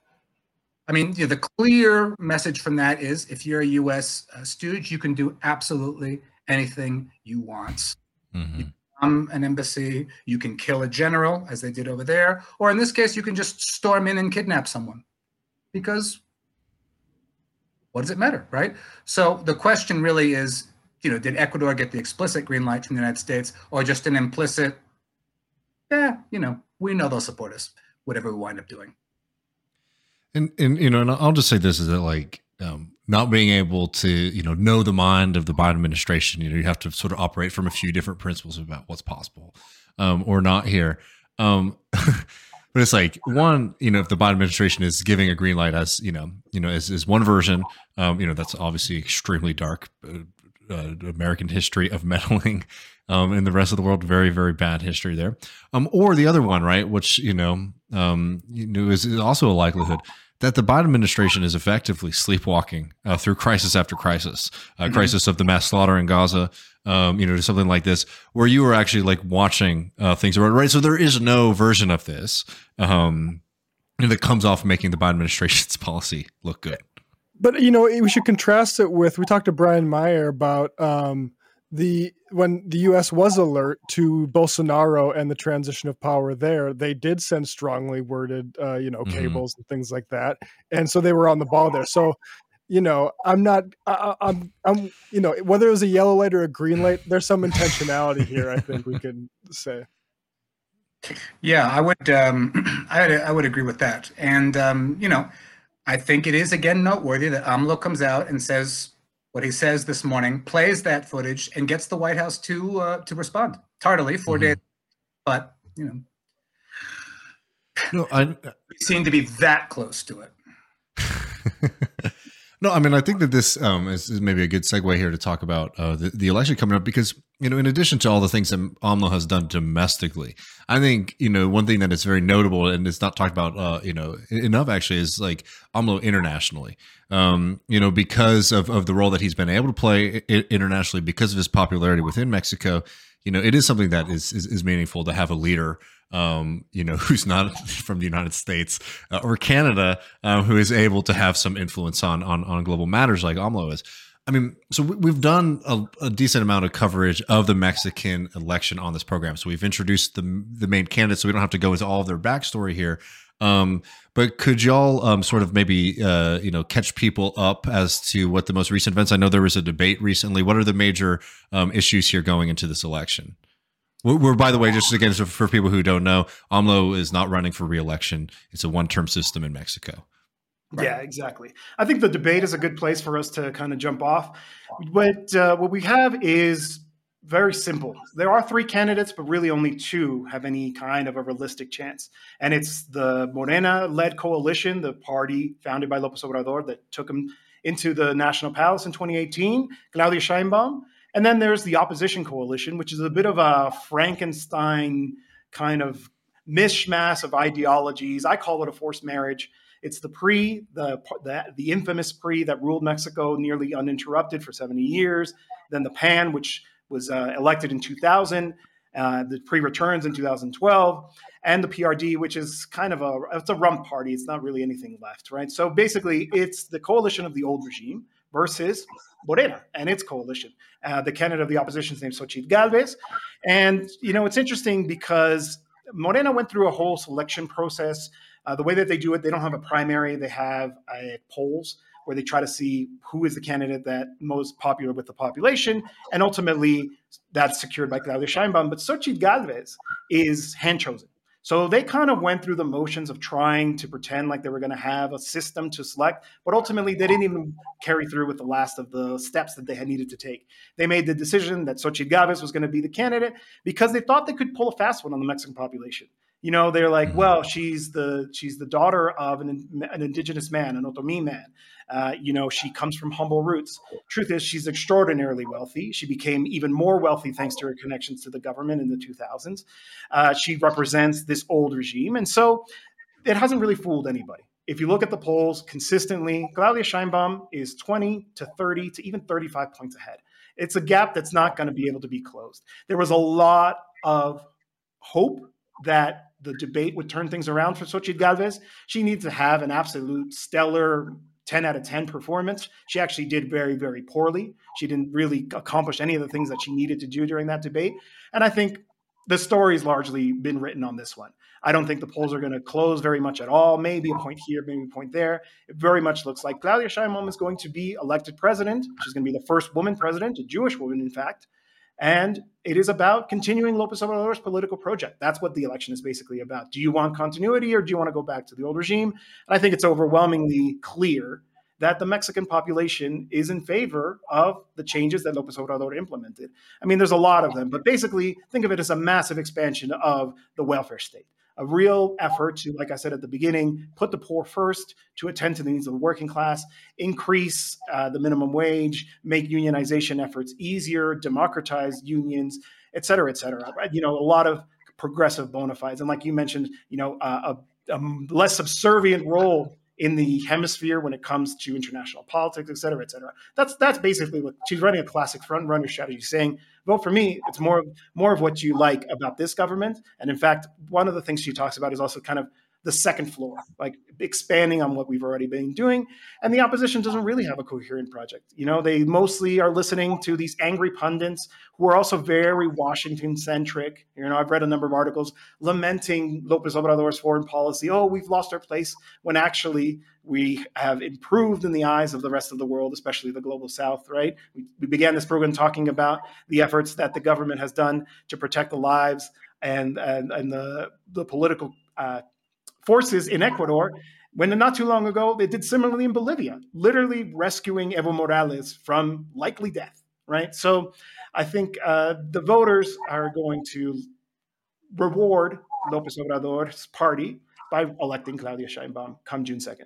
I mean, you know, the clear message from that is if you're a U S uh, stooge, you can do absolutely anything you want. Mm-hmm. You can bomb an embassy, you can kill a general, as they did over there, or in this case, you can just storm in and kidnap someone, because what does it matter, right? So the question really is, you know, did Ecuador get the explicit green light from the United States, or just an implicit, yeah, you know, we know they'll support us, whatever we wind up doing. And, and you know, and I'll just say this, is that like um, not being able to, you know, know the mind of the Biden administration, you know, you have to sort of operate from a few different principles about what's possible um, or not here. Um, but it's like one, you know, if the Biden administration is giving a green light as, you know, you know, as, as one version, um, you know, that's obviously extremely dark, uh, uh, American history of meddling, um, in the rest of the world, very, very bad history there. Um, or the other one, right, which, you know, um, you know, is, is also a likelihood that the Biden administration is effectively sleepwalking uh, through crisis after crisis, uh, mm-hmm. crisis of the mass slaughter in Gaza, um, you know, to something like this, where you were actually like watching uh, things around, right? So there is no version of this um, that comes off making the Biden administration's policy look good. But, you know, we should contrast it with, we talked to Brian Meyer about um, the, when the U S was alert to Bolsonaro and the transition of power there, they did send strongly worded, uh, you know, cables mm-hmm. and things like that. And so they were on the ball there. So, you know, I'm not, I, I'm, I'm, you know, whether it was a yellow light or a green light, there's some intentionality here, I think we can say. Yeah, I would, um, I would, I would agree with that. And, um, you know, I think it is, again, noteworthy that AMLO comes out and says what he says this morning, plays that footage, and gets the White House to uh, to respond tardily, four mm-hmm. days. But, you know, no, I, we seem to be that close to it. No, I mean, I think that this um, is, is maybe a good segue here to talk about uh, the, the election coming up, because, you know, in addition to all the things that AMLO has done domestically, I think, you know, one thing that is very notable and it's not talked about, uh, you know, enough actually is like AMLO internationally, um, you know, because of, of the role that he's been able to play internationally, because of his popularity within Mexico. You know, it is something that is, is, is meaningful to have a leader, um, you know, who's not from the United States uh, or Canada, uh, who is able to have some influence on, on, on global matters like AMLO is. I mean, so we've done a, a decent amount of coverage of the Mexican election on this program. So we've introduced the, the main candidates, so we don't have to go into all of their backstory here. Um, but could y'all um, sort of maybe, uh, you know, catch people up as to what the most recent events? I know there was a debate recently. What are the major um, issues here going into this election? We're, we're, by the way, just again, so for people who don't know, AMLO is not running for re-election. It's a one-term system in Mexico. Right. Yeah, exactly. I think the debate is a good place for us to kind of jump off. What, uh, what we have is very simple. There are three candidates, but really only two have any kind of a realistic chance. And it's the Morena-led coalition, the party founded by López Obrador that took him into the National Palace in twenty eighteen, Claudia Sheinbaum. And then there's the opposition coalition, which is a bit of a Frankenstein kind of mishmash of ideologies. I call it a forced marriage. It's the P R I, the, the, the infamous P R I that ruled Mexico nearly uninterrupted for seventy years. Then the P A N, which was uh, elected in two thousand, uh, the P R I returns in two thousand twelve, and the P R D, which is kind of a, it's a rump party. It's not really anything left, right? So basically, it's the coalition of the old regime versus Morena and its coalition. Uh, the candidate of the opposition is named Xochitl Gálvez. And, you know, it's interesting because Morena went through a whole selection process. Uh, the way that they do it, they don't have a primary. They have uh, polls where they try to see who is the candidate that most popular with the population. And ultimately, that's secured by Claudia Sheinbaum. But Xochitl Gálvez is hand-chosen. So they kind of went through the motions of trying to pretend like they were going to have a system to select, but ultimately they didn't even carry through with the last of the steps that they had needed to take. They made the decision that Xochitl Gálvez was going to be the candidate because they thought they could pull a fast one on the Mexican population. You know, they're like, well, she's the she's the daughter of an, an indigenous man, an Otomi man. Uh, you know, she comes from humble roots. Truth is, she's extraordinarily wealthy. She became even more wealthy thanks to her connections to the government in the two thousands. Uh, she represents this old regime. And so it hasn't really fooled anybody. If you look at the polls consistently, Claudia Sheinbaum is twenty to thirty to even thirty-five points ahead. It's a gap that's not going to be able to be closed. There was a lot of hope that the debate would turn things around for Xochitl Gálvez. She needs to have an absolute stellar ten out of ten performance. She actually did very, very poorly. She didn't really accomplish any of the things that she needed to do during that debate. And I think the story's largely been written on this one. I don't think the polls are going to close very much at all. Maybe a point here, maybe a point there. It very much looks like Claudia Sheinbaum is going to be elected president. She's going to be the first woman president, a Jewish woman, in fact. And it is about continuing López Obrador's political project. That's what the election is basically about. Do you want continuity or do you want to go back to the old regime? And I think it's overwhelmingly clear that the Mexican population is in favor of the changes that López Obrador implemented. I mean, there's a lot of them, but basically think of it as a massive expansion of the welfare state, a real effort to, like I said at the beginning, put the poor first, to attend to the needs of the working class, increase uh, the minimum wage, make unionization efforts easier, democratize unions, et cetera, et cetera. You know, a lot of progressive bona fides. And like you mentioned, you know, uh, a, a less subservient role in the hemisphere when it comes to international politics, et cetera, et cetera. That's that's basically what she's running, a classic front runner strategy, saying, vote for me. It's more of more of what you like about this government. And in fact, one of the things she talks about is also kind of the second floor, like expanding on what we've already been doing. And the opposition doesn't really have a coherent project. You know, they mostly are listening to these angry pundits who are also very Washington-centric. You know, I've read a number of articles lamenting López Obrador's foreign policy. Oh, we've lost our place, when actually we have improved in the eyes of the rest of the world, especially the global South, right? We, we began this program talking about the efforts that the government has done to protect the lives and, and, and the, the political uh, forces in Ecuador, when not too long ago, they did similarly in Bolivia, literally rescuing Evo Morales from likely death, right? So I think uh, the voters are going to reward López Obrador's party by electing Claudia Sheinbaum come June second.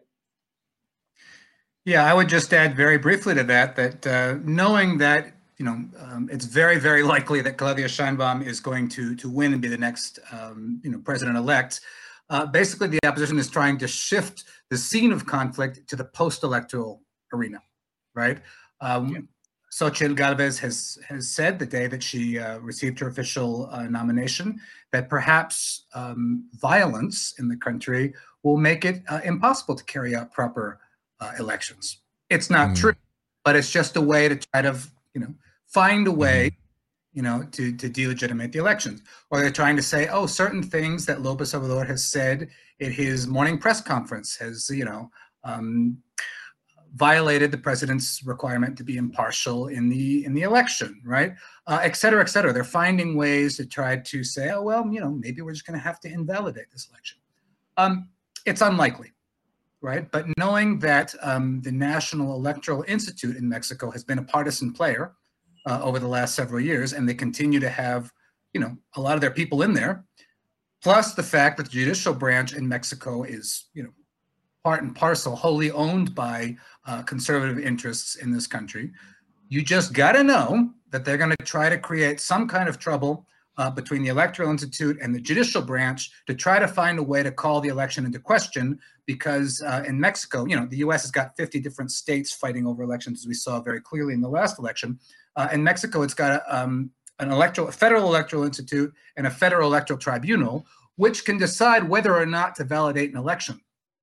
Yeah, I would just add very briefly to that, that uh, knowing that, you know, um, it's very, very likely that Claudia Sheinbaum is going to, to win and be the next, um, you know, president-elect. Uh, basically, the opposition is trying to shift the scene of conflict to the post-electoral arena, right? Um, yeah. Xochitl Gálvez has has said the day that she uh, received her official uh, nomination that perhaps um, violence in the country will make it uh, impossible to carry out proper uh, elections. It's not mm. true, but it's just a way to try to, you know, find a way mm. you know, to, to delegitimate the elections. Or they're trying to say, oh, certain things that López Obrador has said at his morning press conference has, you know, um, violated the president's requirement to be impartial in the in the election, right? Uh, et cetera, et cetera. They're finding ways to try to say, oh, well, you know, maybe we're just going to have to invalidate this election. Um, it's unlikely, right? But knowing that um, the National Electoral Institute in Mexico has been a partisan player Uh, over the last several years, and they continue to have, you know, a lot of their people in there, plus the fact that the judicial branch in Mexico is, you know, part and parcel, wholly owned by uh, conservative interests in this country. You just got to know that they're going to try to create some kind of trouble uh, between the Electoral Institute and the judicial branch to try to find a way to call the election into question, because uh, in Mexico, you know, the U S has got fifty different states fighting over elections, as we saw very clearly in the last election. Uh, in Mexico, it's got a, um, an electoral, a federal electoral institute and a federal electoral tribunal, which can decide whether or not to validate an election,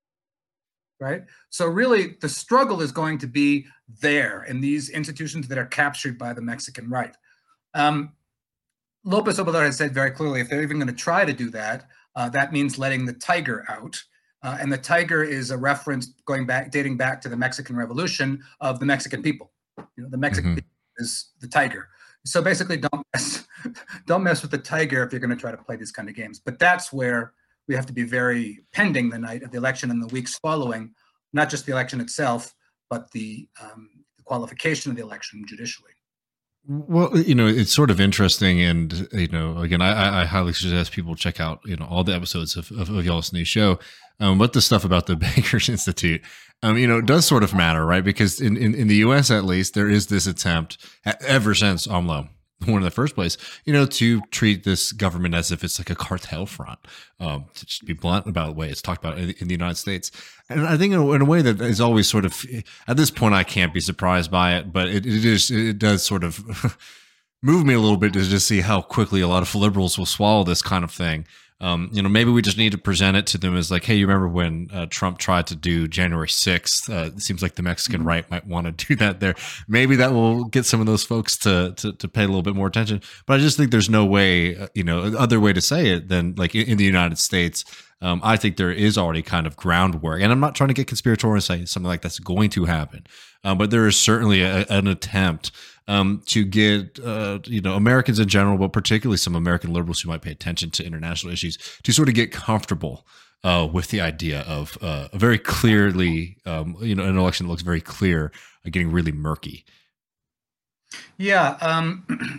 right? So really, the struggle is going to be there in these institutions that are captured by the Mexican right. Um, López Obrador has said very clearly, if they're even going to try to do that, uh, that means letting the tiger out. Uh, and the tiger is a reference going back, dating back to the Mexican Revolution of the Mexican people. You know, the Mexican mm-hmm. people is the tiger. So basically, don't mess, don't mess with the tiger if you're going to try to play these kind of games. But that's where we have to be very pending the night of the election and the weeks following, not just the election itself, but the, um, the qualification of the election judicially. Well, you know, it's sort of interesting, and you know, again, I, I highly suggest people check out you know all the episodes of, of, of y'all's new show. Um, but the stuff about the Bankers Institute, um, you know, it does sort of matter, right? Because in, in, in the U S, at least, there is this attempt ever since AMLO won in the first place, you know, to treat this government as if it's like a cartel front, um, to just be blunt about the way it's talked about in, in the United States. And I think in a, in a way that is always sort of, at this point, I can't be surprised by it, but it, it is, it does sort of move me a little bit to just see how quickly a lot of liberals will swallow this kind of thing. Um, you know, maybe we just need to present it to them as like, hey, you remember when uh, Trump tried to do January sixth? Uh, it seems like the Mexican mm-hmm. right might want to do that there. Maybe that will get some of those folks to, to to pay a little bit more attention. But I just think there's no way, uh, you know, other way to say it than like in, in the United States. Um, I think there is already kind of groundwork, and I'm not trying to get conspiratorial and say something like that's going to happen, um, but there is certainly a, an attempt um, to get uh, you know Americans in general, but particularly some American liberals who might pay attention to international issues, to sort of get comfortable uh, with the idea of uh, a very clearly um, you know an election that looks very clear uh, getting really murky. Yeah. Um,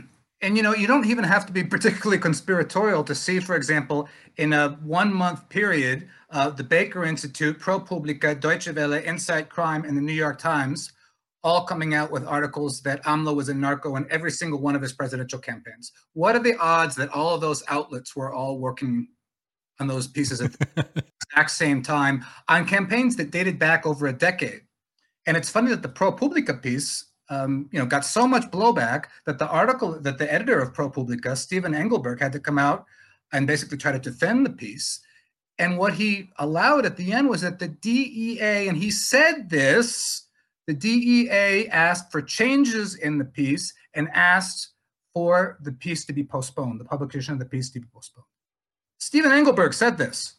And, you know, you don't even have to be particularly conspiratorial to see, for example, in a one-month period, uh, the Baker Institute, ProPublica, Deutsche Welle, Inside Crime, and the New York Times all coming out with articles that AMLO was a narco in every single one of his presidential campaigns. What are the odds that all of those outlets were all working on those pieces at the exact same time on campaigns that dated back over a decade? And it's funny that the ProPublica piece Um, you know, got so much blowback that the article, that the editor of ProPublica, Stephen Engelberg, had to come out and basically try to defend the piece. And what he allowed at the end was that the D E A, and he said this, the D E A asked for changes in the piece and asked for the piece to be postponed, the publication of the piece to be postponed. Stephen Engelberg said this.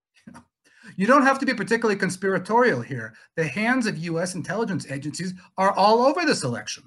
You don't have to be particularly conspiratorial here. The hands of U S intelligence agencies are all over this election.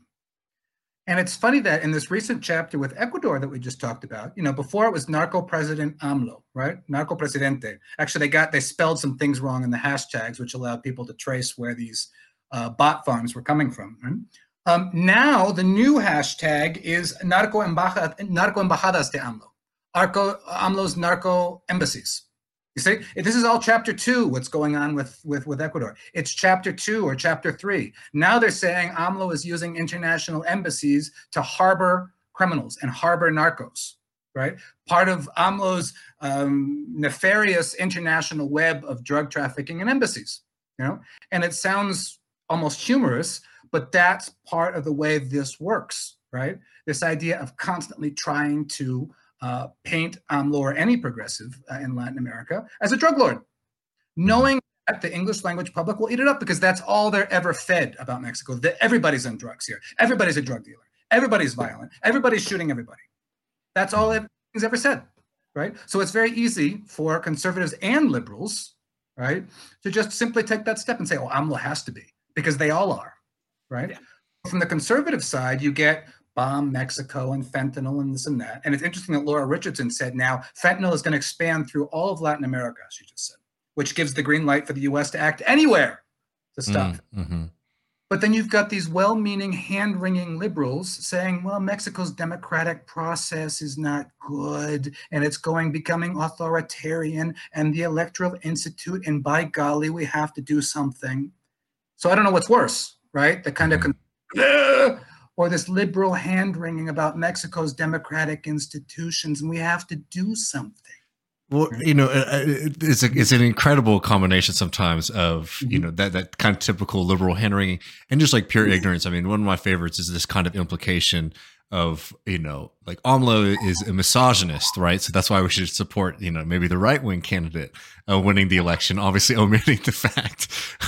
And it's funny that in this recent chapter with Ecuador that we just talked about, you know, before it was Narco President AMLO, right? Narco Presidente. Actually, they got, they spelled some things wrong in the hashtags, which allowed people to trace where these uh, bot farms were coming from. Right? Um, now, the new hashtag is Narco, Embajad, Narco Embajadas de AMLO, Arco, AMLO's narco embassies. You see, this is all chapter two, what's going on with, with, with Ecuador. It's chapter two or chapter three. Now they're saying AMLO is using international embassies to harbor criminals and harbor narcos, right? Part of AMLO's um, nefarious international web of drug trafficking and embassies, you know? And it sounds almost humorous, but that's part of the way this works, right? This idea of constantly trying to Uh, paint AMLO or any progressive uh, in Latin America as a drug lord, knowing that the English language public will eat it up because that's all they're ever fed about Mexico, that everybody's on drugs here. Everybody's a drug dealer. Everybody's violent. Everybody's shooting everybody. That's all he's ever said, right? So it's very easy for conservatives and liberals, right, to just simply take that step and say, oh, AMLO has to be, because they all are, right? Yeah. From the conservative side, you get bomb Mexico and fentanyl and this and that. And it's interesting that Laura Richardson said now fentanyl is going to expand through all of Latin America, she just said, which gives the green light for the U S to act anywhere to stop. Mm-hmm. But then you've got these well-meaning, hand-wringing liberals saying, well, Mexico's democratic process is not good and it's going, becoming authoritarian, and the Electoral Institute, and by golly, we have to do something. So I don't know what's worse, right? The kind of con- or this liberal hand-wringing about Mexico's democratic institutions, and we have to do something. Well, you know, it's a, it's an incredible combination sometimes of, mm-hmm. you know, that, that kind of typical liberal hand-wringing and just like pure ignorance. I mean, one of my favorites is this kind of implication of, you know, like AMLO is a misogynist, right? So that's why we should support, you know, maybe the right-wing candidate uh, winning the election, obviously omitting the fact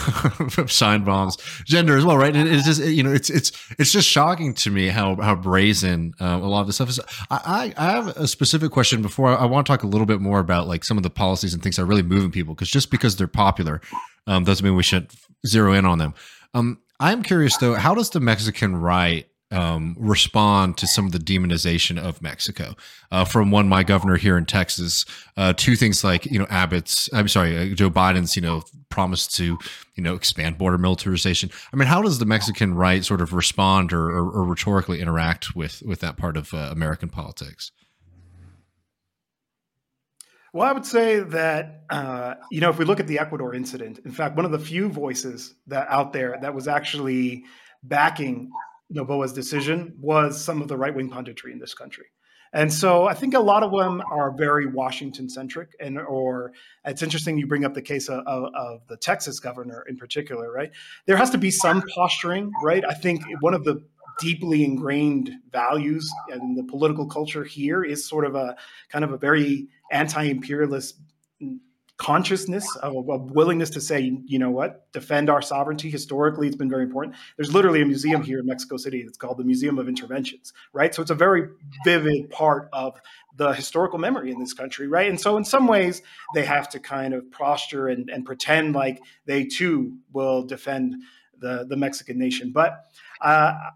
of Scheinbaum's gender as well, right? And it's just, you know, it's it's it's just shocking to me how how brazen uh, a lot of this stuff is. I, I have a specific question before. I, I want to talk a little bit more about like some of the policies and things that are really moving people, because just because they're popular um, doesn't mean we should zero in on them. Um, I'm curious though, how does the Mexican right um, respond to some of the demonization of Mexico? Uh, from one, my governor here in Texas, uh, to things like, you know, Abbott's, I'm sorry, uh, Joe Biden's, you know, promise to, you know, expand border militarization. I mean, how does the Mexican right sort of respond or, or, or rhetorically interact with, with that part of uh, American politics? Well, I would say that, uh, you know, if we look at the Ecuador incident, in fact, one of the few voices that out there that was actually backing Noboa's decision was some of the right-wing punditry in this country. And so I think a lot of them are very Washington-centric, and or it's interesting you bring up the case of, of, of the Texas governor in particular, right? There has to be some posturing, right? I think one of the deeply ingrained values in the political culture here is sort of a kind of a very anti-imperialist consciousness of a willingness to say, you know what, defend our sovereignty. Historically, it's been very important. There's literally a museum here in Mexico City that's called the Museum of Interventions, right? So it's a very vivid part of the historical memory in this country, right? And so in some ways, they have to kind of posture and, and pretend like they too will defend the, the Mexican nation. But uh,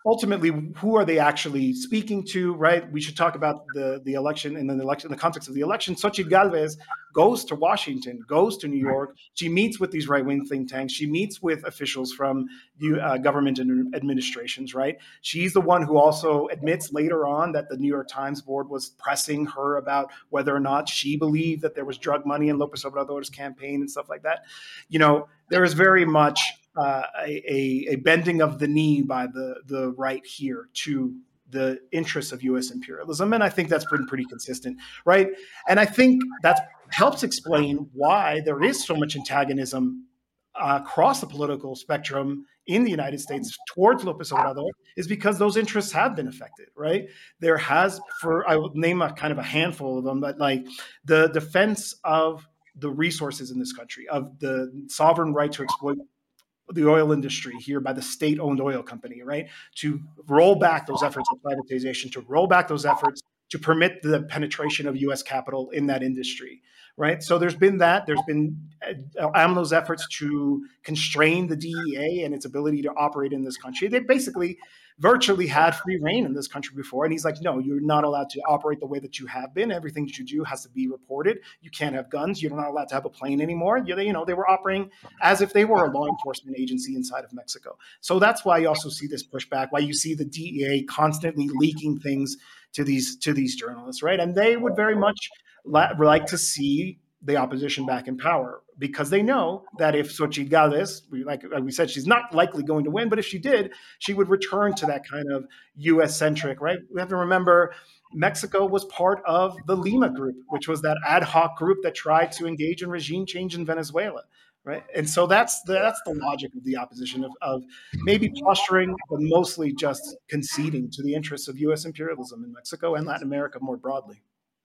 ultimately, who are they actually speaking to, right? We should talk about the, the election and then the election, in the context of the election. Xochitl Galvez goes to Washington, goes to New York. She meets with these right-wing think tanks. She meets with officials from uh, government and administrations, right? She's the one who also admits later on that the New York Times board was pressing her about whether or not she believed that there was drug money in López Obrador's campaign and stuff like that. You know, there is very much uh, a, a bending of the knee by the, the right here to the interests of U S imperialism. And I think that's been pretty consistent, right? And I think that helps explain why there is so much antagonism uh, across the political spectrum in the United States towards López Obrador, is because those interests have been affected, right? There has, for, I will name a kind of a handful of them, but like the defense of the resources in this country, of the sovereign right to exploit the oil industry here by the state-owned oil company, right? To roll back those efforts of privatization, to roll back those efforts to permit the penetration of U S capital in that industry, right? So there's been that. There's been AMLO's efforts to constrain the D E A and its ability to operate in this country. They basically virtually had free reign in this country before. And he's like, no, you're not allowed to operate the way that you have been. Everything that you do has to be reported. You can't have guns. You're not allowed to have a plane anymore. You know, they were operating as if they were a law enforcement agency inside of Mexico. So that's why you also see this pushback, why you see the D E A constantly leaking things to these to these journalists, right? And they would very much la- like to see the opposition back in power, because they know that if Xochitl Galvez, like we said, she's not likely going to win, but if she did, she would return to that kind of U S-centric, right? We have to remember Mexico was part of the Lima group, which was that ad hoc group that tried to engage in regime change in Venezuela, right? And so that's the, that's the logic of the opposition, of, of maybe posturing, but mostly just conceding to the interests of U S imperialism in Mexico and Latin America more broadly.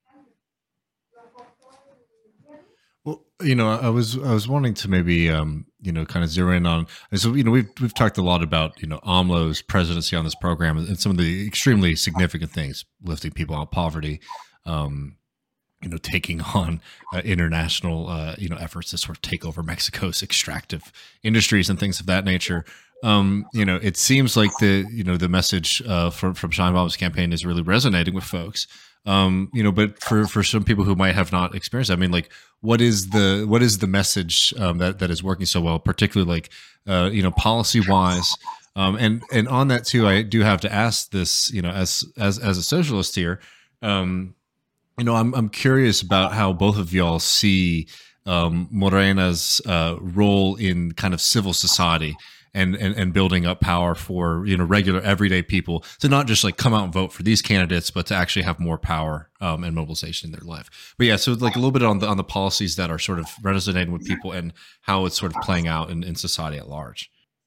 Well, you know, I was I was wanting to maybe um, you know, kind of zero in on. So you know, we've we've talked a lot about, you know, AMLO's presidency on this program and some of the extremely significant things, lifting people out of poverty, um, you know, taking on uh, international uh, you know, efforts to sort of take over Mexico's extractive industries and things of that nature. Um, you know, it seems like the you know the message uh, from from Sheinbaum's campaign is really resonating with folks. Um, you know, but for, for some people who might have not experienced it, I mean, like, what is the, what is the message, um, that, that is working so well, particularly like, uh, you know, policy wise, um, and, and on that too, I do have to ask this, you know, as, as, as a socialist here, um, you know, I'm, I'm curious about how both of y'all see, um, Morena's, uh, role in kind of civil society. And, and and building up power for, you know, regular everyday people to not just like come out and vote for these candidates, but to actually have more power um, and mobilization in their life. But yeah, so like a little bit on the on the policies that are sort of resonating with people and how it's sort of playing out in, in society at large.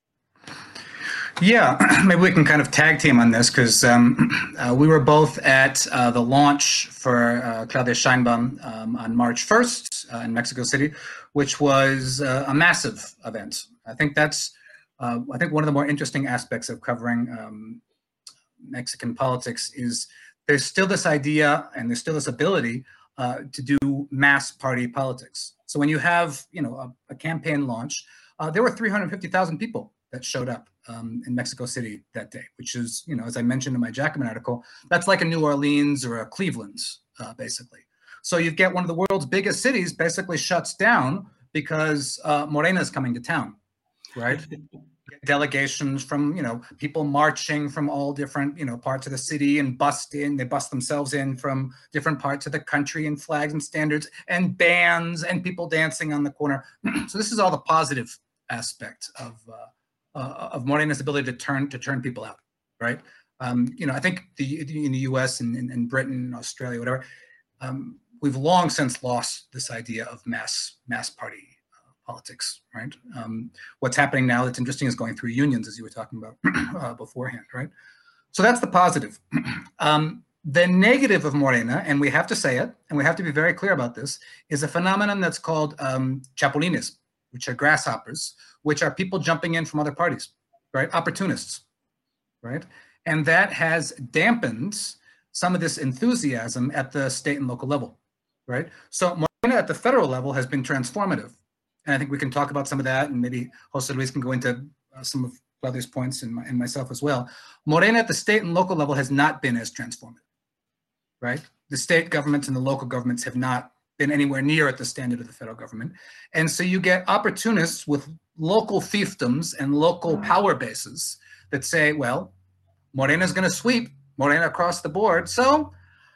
Yeah, maybe we can kind of tag team on this, because um, uh, we were both at uh, the launch for uh, Claudia Sheinbaum um, on March first uh, in Mexico City, which was uh, a massive event. I think that's Uh, I think one of the more interesting aspects of covering um, Mexican politics is there's still this idea and there's still this ability uh, to do mass party politics. So when you have, you know, a, a campaign launch, uh, there were three hundred fifty thousand people that showed up um, in Mexico City that day, which is, you know, as I mentioned in my Jacobin article, that's like a New Orleans or a Cleveland, uh, basically. So you get one of the world's biggest cities basically shuts down because uh, Morena is coming to town. Right? Delegations from, you know, people marching from all different, you know, parts of the city and bust in, they bust themselves in from different parts of the country, and flags and standards and bands and people dancing on the corner. So this is all the positive aspect of uh, uh, of Morena's ability to turn to turn people out, right? Um, you know, I think the, in the U S and in Britain, Australia, whatever, um, we've long since lost this idea of mass mass party politics, right? Um, what's happening now that's interesting is going through unions, as you were talking about uh, beforehand, right? So that's the positive. Um, the negative of Morena, and we have to say it, and we have to be very clear about this, is a phenomenon that's called um, chapulines, which are grasshoppers, which are people jumping in from other parties, right? Opportunists, right? And that has dampened some of this enthusiasm at the state and local level, right? So Morena at the federal level has been transformative. And I think we can talk about some of that, and maybe Jose Luis can go into uh, some of Claudia's points and, my, and myself as well, Morena at the state and local level has not been as transformative, right? The state governments and the local governments have not been anywhere near at the standard of the federal government. And so you get opportunists with local fiefdoms and local power bases that say, well, Morena's going to sweep Morena across the board. So,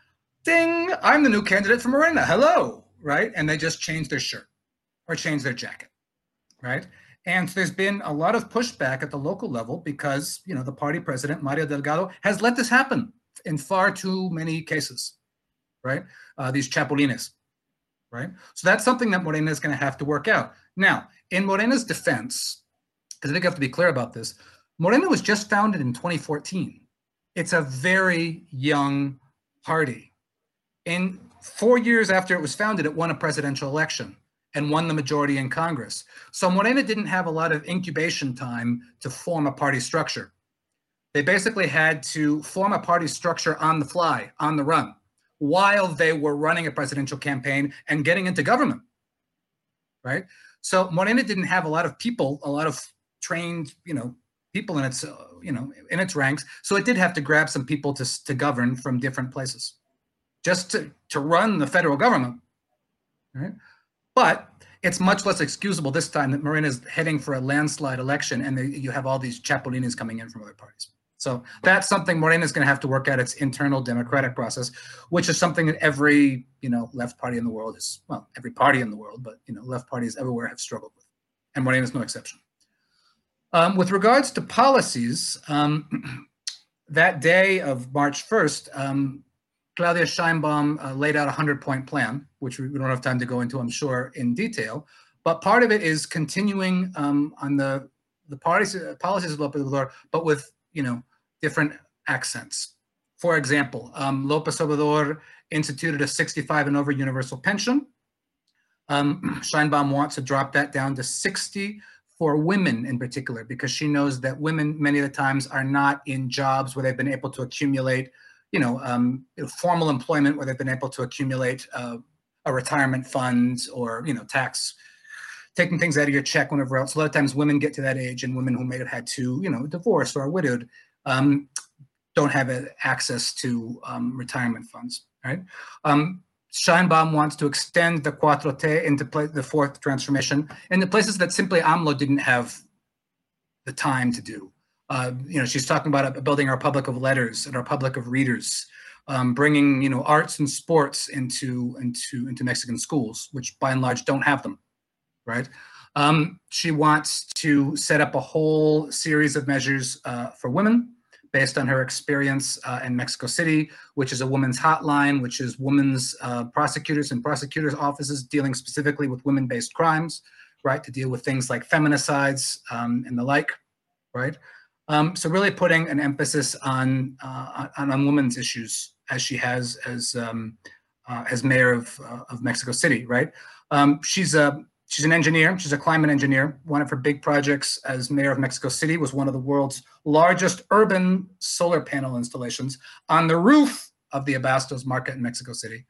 ding, I'm the new candidate for Morena. Hello, right? And they just change their shirt or change their jacket, right? And there's been a lot of pushback at the local level because, you know, the party president, Mario Delgado, has let this happen in far too many cases, right? Uh, these chapulines, right? So that's something that Morena is going to have to work out. Now, in Morena's defense, because I think I have to be clear about this, Morena was just founded in twenty fourteen. It's a very young party. In four years after it was founded, it won a presidential election and won the majority in Congress. So Morena didn't have a lot of incubation time to form a party structure. They basically had to form a party structure on the fly, on the run, while they were running a presidential campaign and getting into government, right? So Morena didn't have a lot of people, a lot of trained, you know, people in its, uh, you know, in its ranks. So it did have to grab some people to, to govern from different places, just to, to run the federal government, right? But it's much less excusable this time that Morena is heading for a landslide election and they, you have all these chapulines coming in from other parties. So that's something Morena is going to have to work out its internal democratic process, which is something that every, you know, left party in the world is, well, every party in the world, but, you know, left parties everywhere have struggled with. And Morena is no exception. Um, with regards to policies, um, that day of March first, um, Claudia Sheinbaum uh, laid out a hundred-point plan, which we don't have time to go into, I'm sure, in detail. But part of it is continuing um, on the the parties, uh, policies of López Obrador, but with, you know, different accents. For example, um, López Obrador instituted a sixty-five and over universal pension. Um, Sheinbaum wants to drop that down to sixty for women in particular, because she knows that women many of the times are not in jobs where they've been able to accumulate, you know, um, formal employment where they've been able to accumulate uh, a retirement fund or, you know, tax, taking things out of your check whenever else. A lot of times women get to that age, and women who may have had to, you know, divorce or are widowed, um, don't have a, access to um, retirement funds, right? Um, Sheinbaum wants to extend the Cuatro T into play, the fourth transformation into places that simply AMLO didn't have the time to do. Uh, you know, she's talking about building our public of letters and our public of readers, um, bringing, you know, arts and sports into into into Mexican schools, which by and large don't have them, right? Um, she wants to set up a whole series of measures uh, for women based on her experience uh, in Mexico City, which is a women's hotline, which is women's uh, prosecutors and prosecutors' offices dealing specifically with women-based crimes, right, to deal with things like feminicides um, and the like, right? Um, so really putting an emphasis on, uh, on on women's issues as she has as um, uh, as mayor of uh, of Mexico City, right? Um, she's a she's an engineer. She's a climate engineer. One of her big projects as mayor of Mexico City was one of the world's largest urban solar panel installations on the roof of the Abastos market in Mexico City.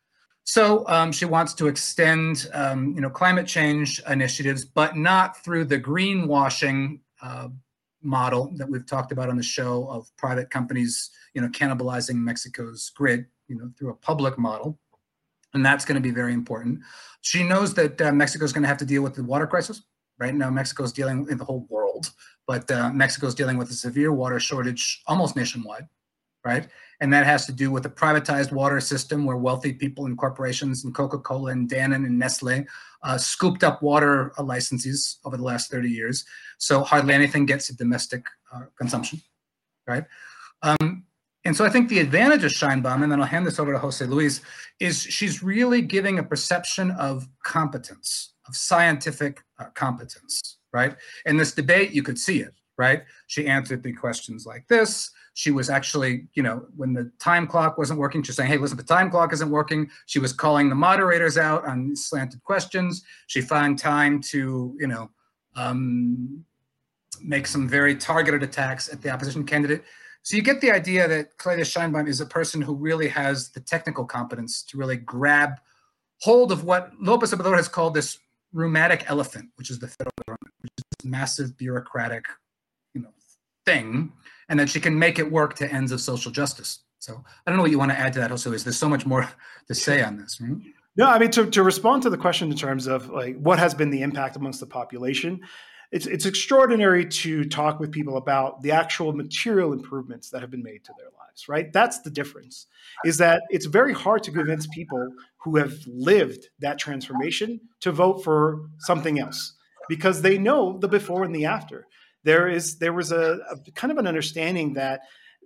So um, she wants to extend um, you know, climate change initiatives, but not through the greenwashing Uh, model that we've talked about on the show of private companies, you know, cannibalizing Mexico's grid, you know, through a public model. And that's going to be very important. She knows that uh, Mexico is going to have to deal with the water crisis. Right now, Mexico is dealing in the whole world, but uh, Mexico is dealing with a severe water shortage almost nationwide, right? And that has to do with a privatized water system where wealthy people and corporations and Coca-Cola and Danone and Nestle uh, scooped up water uh, licenses over the last thirty years. So hardly anything gets to domestic uh, consumption, right? Um, and so I think the advantage of Sheinbaum, and then I'll hand this over to Jose Luis, is she's really giving a perception of competence, of scientific uh, competence, right? In this debate, you could see it, right? She answered the questions like this. She was actually, you know, when the time clock wasn't working, she's saying, hey, listen, the time clock isn't working. She was calling the moderators out on slanted questions. She found time to, you know, um, make some very targeted attacks at the opposition candidate. So you get the idea that Claudia Sheinbaum is a person who really has the technical competence to really grab hold of what López Obrador has called this rheumatic elephant, which is the federal government, which is this massive bureaucratic, you know, thing, and that she can make it work to ends of social justice. So I don't know what you want to add to that, Jose Luis. There's so much more to say on this. Right? No, I mean, to, to respond to the question in terms of like what has been the impact amongst the population, it's it's extraordinary to talk with people about the actual material improvements that have been made to their lives, right? That's the difference, is that it's very hard to convince people who have lived that transformation to vote for something else because they know the before and the after. There is there was a, a kind of an understanding that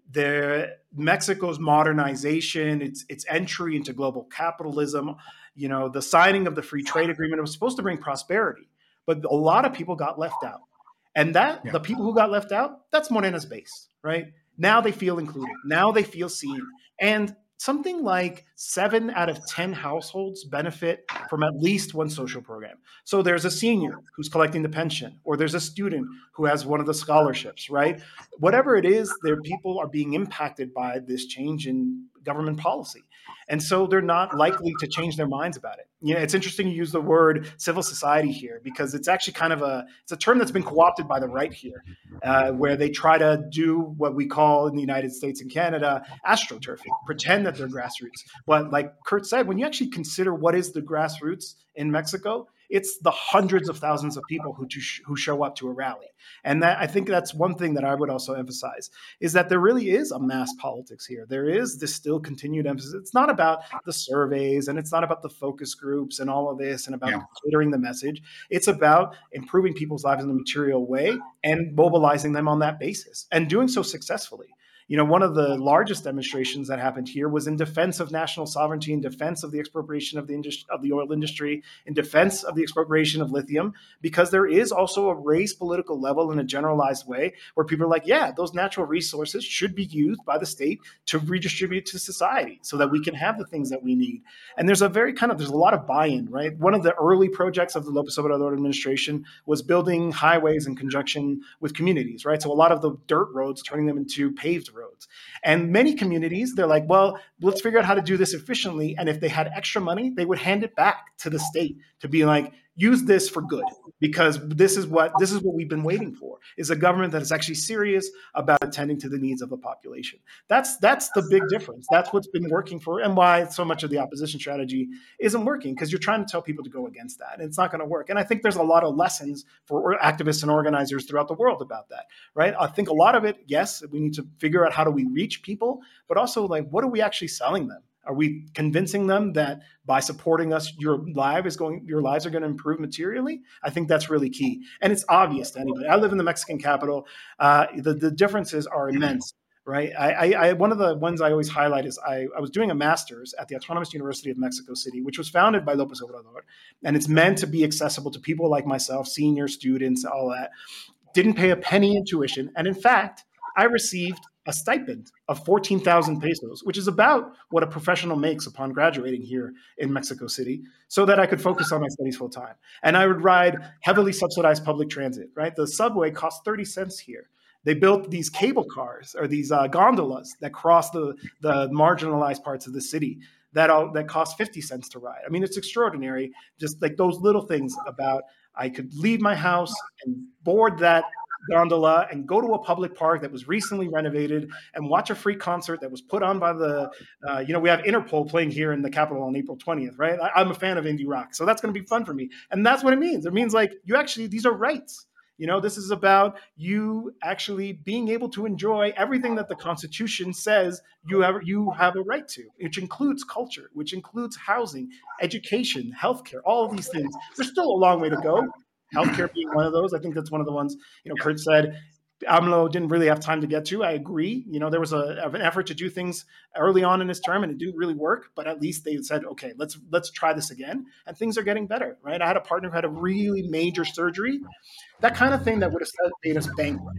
the Mexico's modernization, its its entry into global capitalism, you know, the signing of the free trade agreement, it was supposed to bring prosperity, but a lot of people got left out. And that yeah. the people who got left out, that's Morena's base, right? Now they feel included. Now they feel seen. And something like seven out of ten households benefit from at least one social program. So there's a senior who's collecting the pension, or there's a student who has one of the scholarships, right? Whatever it is, their people are being impacted by this change in government policy. And so they're not likely to change their minds about it. You know, it's interesting you use the word civil society here because it's actually kind of a, it's a term that's been co-opted by the right here, uh, where they try to do what we call in the United States and Canada, astroturfing, pretend that they're grassroots. But like Kurt said, when you actually consider what is the grassroots in Mexico, it's the hundreds of thousands of people who who show up to a rally. And that I think that's one thing that I would also emphasize is that there really is a mass politics here. There is this still continued emphasis. It's not about the surveys and it's not about the focus groups and all of this and about yeah. catering the message. It's about improving people's lives in a material way and mobilizing them on that basis and doing so successfully. You know, one of the largest demonstrations that happened here was in defense of national sovereignty, in defense of the expropriation of the industry, of the oil industry, in defense of the expropriation of lithium, because there is also a race political level in a generalized way where people are like, yeah, those natural resources should be used by the state to redistribute to society so that we can have the things that we need. And there's a very kind of, there's a lot of buy-in, right? One of the early projects of the López Obrador administration was building highways in conjunction with communities, right? So a lot of the dirt roads, turning them into paved roads. roads. And many communities, they're like, well, let's figure out how to do this efficiently. And if they had extra money, they would hand it back to the state to be like, use this for good, because this is what this is what we've been waiting for, is a government that is actually serious about attending to the needs of the population. That's that's the big difference. That's what's been working for, and why so much of the opposition strategy isn't working, because you're trying to tell people to go against that, and it's not going to work. And I think there's a lot of lessons for activists and organizers throughout the world about that, right? I think a lot of it, yes, we need to figure out how do we reach people, but also like, what are we actually selling them? Are we convincing them that by supporting us, your life is going, your lives are going to improve materially? I think that's really key. And it's obvious to anybody. I live in the Mexican capital. Uh, the, the differences are immense, right? I, I, I, one of the ones I always highlight is I, I was doing a master's at the Autonomous University of Mexico City, which was founded by López Obrador. And it's meant to be accessible to people like myself, senior students, all that. Didn't pay a penny in tuition. And in fact, I received a stipend of fourteen thousand pesos, which is about what a professional makes upon graduating here in Mexico City, so that I could focus on my studies full time. And I would ride heavily subsidized public transit, right? The subway costs thirty cents here. They built these cable cars or these uh, gondolas that cross the, the marginalized parts of the city that, all, that cost fifty cents to ride. I mean, it's extraordinary. Just like those little things about I could leave my house and board that gondola and go to a public park that was recently renovated and watch a free concert that was put on by the, uh, you know, we have Interpol playing here in the Capitol on April twentieth, right? I, I'm a fan of indie rock, so that's going to be fun for me. And that's what it means. It means like you actually, these are rights. You know, this is about you actually being able to enjoy everything that the Constitution says you have, you have a right to, which includes culture, which includes housing, education, healthcare, all of these things. There's still a long way to go. Healthcare being one of those. I think that's one of the ones, you know, Kurt said AMLO didn't really have time to get to. I agree. You know, there was a, an effort to do things early on in his term and it didn't really work, but at least they said, okay, let's, let's try this again. And things are getting better, right? I had a partner who had a really major surgery, that kind of thing that would have made us bankrupt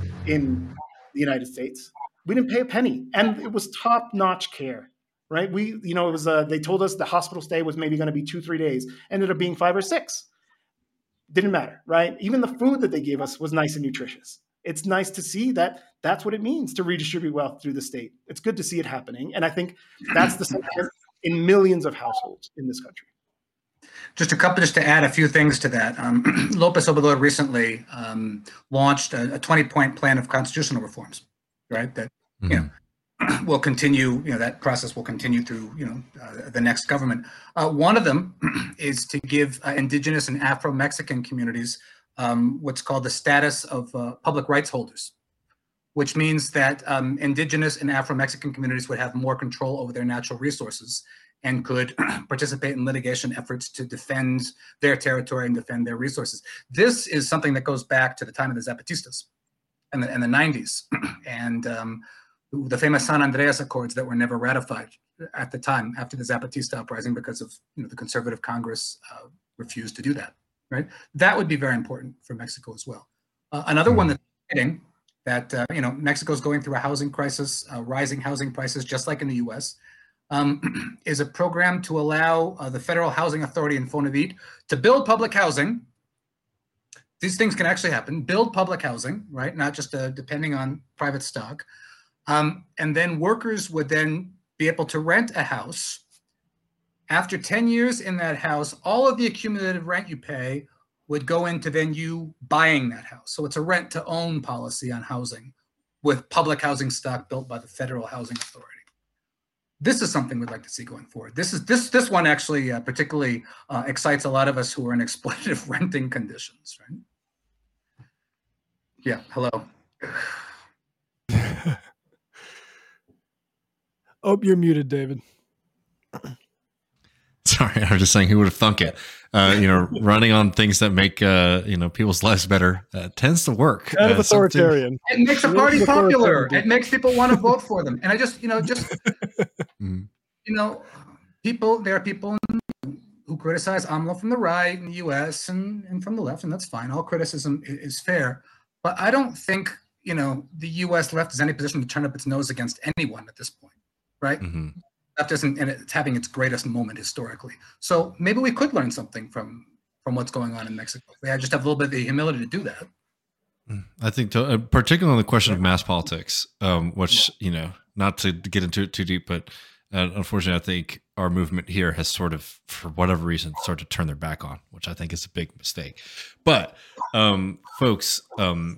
in the United States. We didn't pay a penny, and it was top-notch care, right? We, you know, it was, uh, they told us the hospital stay was maybe going to be two, three days, ended up being five or six. Didn't matter, right? Even the food that they gave us was nice and nutritious. It's nice to see that that's what it means to redistribute wealth through the state. It's good to see it happening. And I think that's the sentiment in millions of households in this country. Just a couple, just to add a few things to that. Um, Lopez Obrador recently um, launched a twenty-point plan of constitutional reforms, right? That mm-hmm. you know will continue. You know that process will continue through you know uh, the next government. Uh, one of them is to give uh, indigenous and Afro-Mexican communities um, what's called the status of uh, public rights holders, which means that um, indigenous and Afro-Mexican communities would have more control over their natural resources and could participate in litigation efforts to defend their territory and defend their resources. This is something that goes back to the time of the Zapatistas and the, and the nineties, and um, the famous San Andreas Accords that were never ratified at the time after the Zapatista uprising because of you know the conservative Congress uh, refused to do that. Right, that would be very important for Mexico as well. Uh, another one that's hitting that uh, you know Mexico's going through a housing crisis, uh, rising housing prices, just like in the U S Um, is a program to allow uh, the Federal Housing Authority and Fonavit to build public housing. These things can actually happen. Build public housing, right? Not just uh, depending on private stock. Um, and then workers would then be able to rent a house. After ten years in that house, all of the accumulated rent you pay would go into then you buying that house. So it's a rent to own policy on housing with public housing stock built by the Federal Housing Authority. This is something we'd like to see going forward. This is this this one actually uh, particularly uh, excites a lot of us who are in exploitative renting conditions, right? Yeah, hello. Oh, you're muted, David. Sorry, I was just saying, who would have thunk it? Uh, you know, running on things that make uh, you know people's lives better uh, tends to work. Kind of uh, authoritarian. It makes a party popular. It makes people want to vote for them. And I just, you know, just mm. you know, people. There are people who criticize AMLO from the right in the U S and, and from the left, and that's fine. All criticism is, is fair, but I don't think you know the U S left is in any position to turn up its nose against anyone at this point, right? Mm-hmm. Left isn't, and it's having its greatest moment historically. So maybe we could learn something from from what's going on in Mexico. We just have a little bit of the humility to do that. I think, to, uh, particularly on the question of mass politics, um, which you know, not to get into it too deep, but uh, unfortunately, I think our movement here has sort of, for whatever reason, started to turn their back on, which I think is a big mistake. But um, folks, um,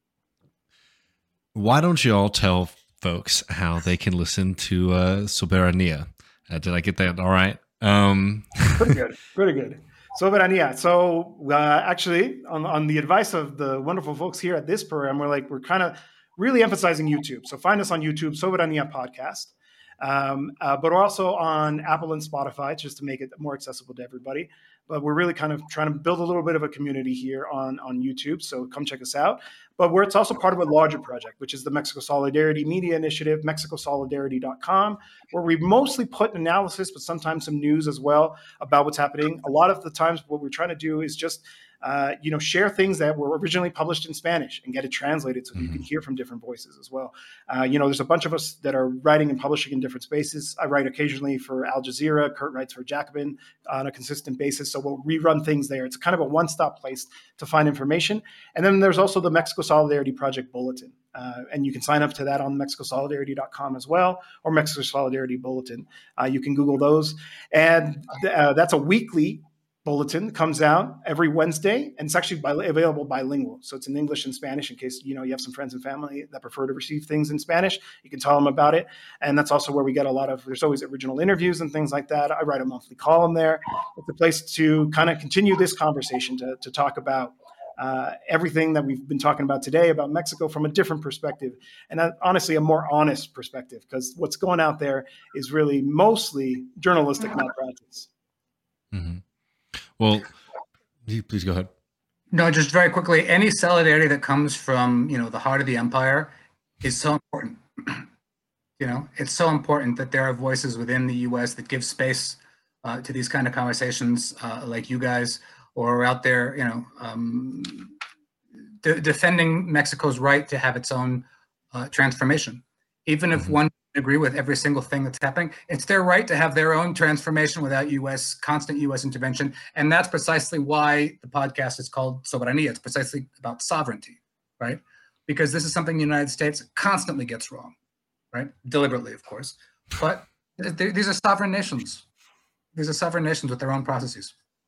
why don't you all tell folks how they can listen to uh, Soberania? Uh, did I get that all right? Um, pretty good, pretty good. Soberania. So uh, actually, on, on the advice of the wonderful folks here at this program, we're like we're kind of really emphasizing YouTube. So find us on YouTube, Soberania Podcast. Um, uh, but we're also on Apple and Spotify just to make it more accessible to everybody. But we're really kind of trying to build a little bit of a community here on, on YouTube. So come check us out. But we're, it's also part of a larger project, which is the Mexico Solidarity Media Initiative, mexico solidarity dot com, where we mostly put analysis, but sometimes some news as well about what's happening. A lot of the times what we're trying to do is just Uh, you know, share things that were originally published in Spanish and get it translated so mm-hmm. you can hear from different voices as well. Uh, you know, there's a bunch of us that are writing and publishing in different spaces. I write occasionally for Al Jazeera. Kurt writes for Jacobin on a consistent basis. So we'll rerun things there. It's kind of a one-stop place to find information. And then there's also the Mexico Solidarity Project Bulletin. Uh, and you can sign up to that on mexico solidarity dot com as well, or Mexico Solidarity Bulletin. Uh, you can Google those. And uh, that's a weekly bulletin, comes out every Wednesday, and it's actually bi- available bilingual. So it's in English and Spanish in case, you know, you have some friends and family that prefer to receive things in Spanish. You can tell them about it. And that's also where we get a lot of, there's always original interviews and things like that. I write a monthly column there. It's a place to kind of continue this conversation, to, to talk about uh, everything that we've been talking about today about Mexico from a different perspective. And uh, honestly, a more honest perspective, because what's going out there is really mostly journalistic malpractice. Mm-hmm. Well, please go ahead. No, just very quickly, any solidarity that comes from, you know, the heart of the empire is so important. You know, it's so important that there are voices within the U S that give space uh, to these kind of conversations uh, like you guys, or out there, you know, um, de- defending Mexico's right to have its own uh, transformation. Even if mm-hmm. one agree with every single thing that's happening, it's their right to have their own transformation without U S constant U S intervention. And that's precisely why the podcast is called Soberania. It's precisely about sovereignty, right? Because this is something the United States constantly gets wrong, right? Deliberately, of course. But these are sovereign nations. These are sovereign nations with their own processes.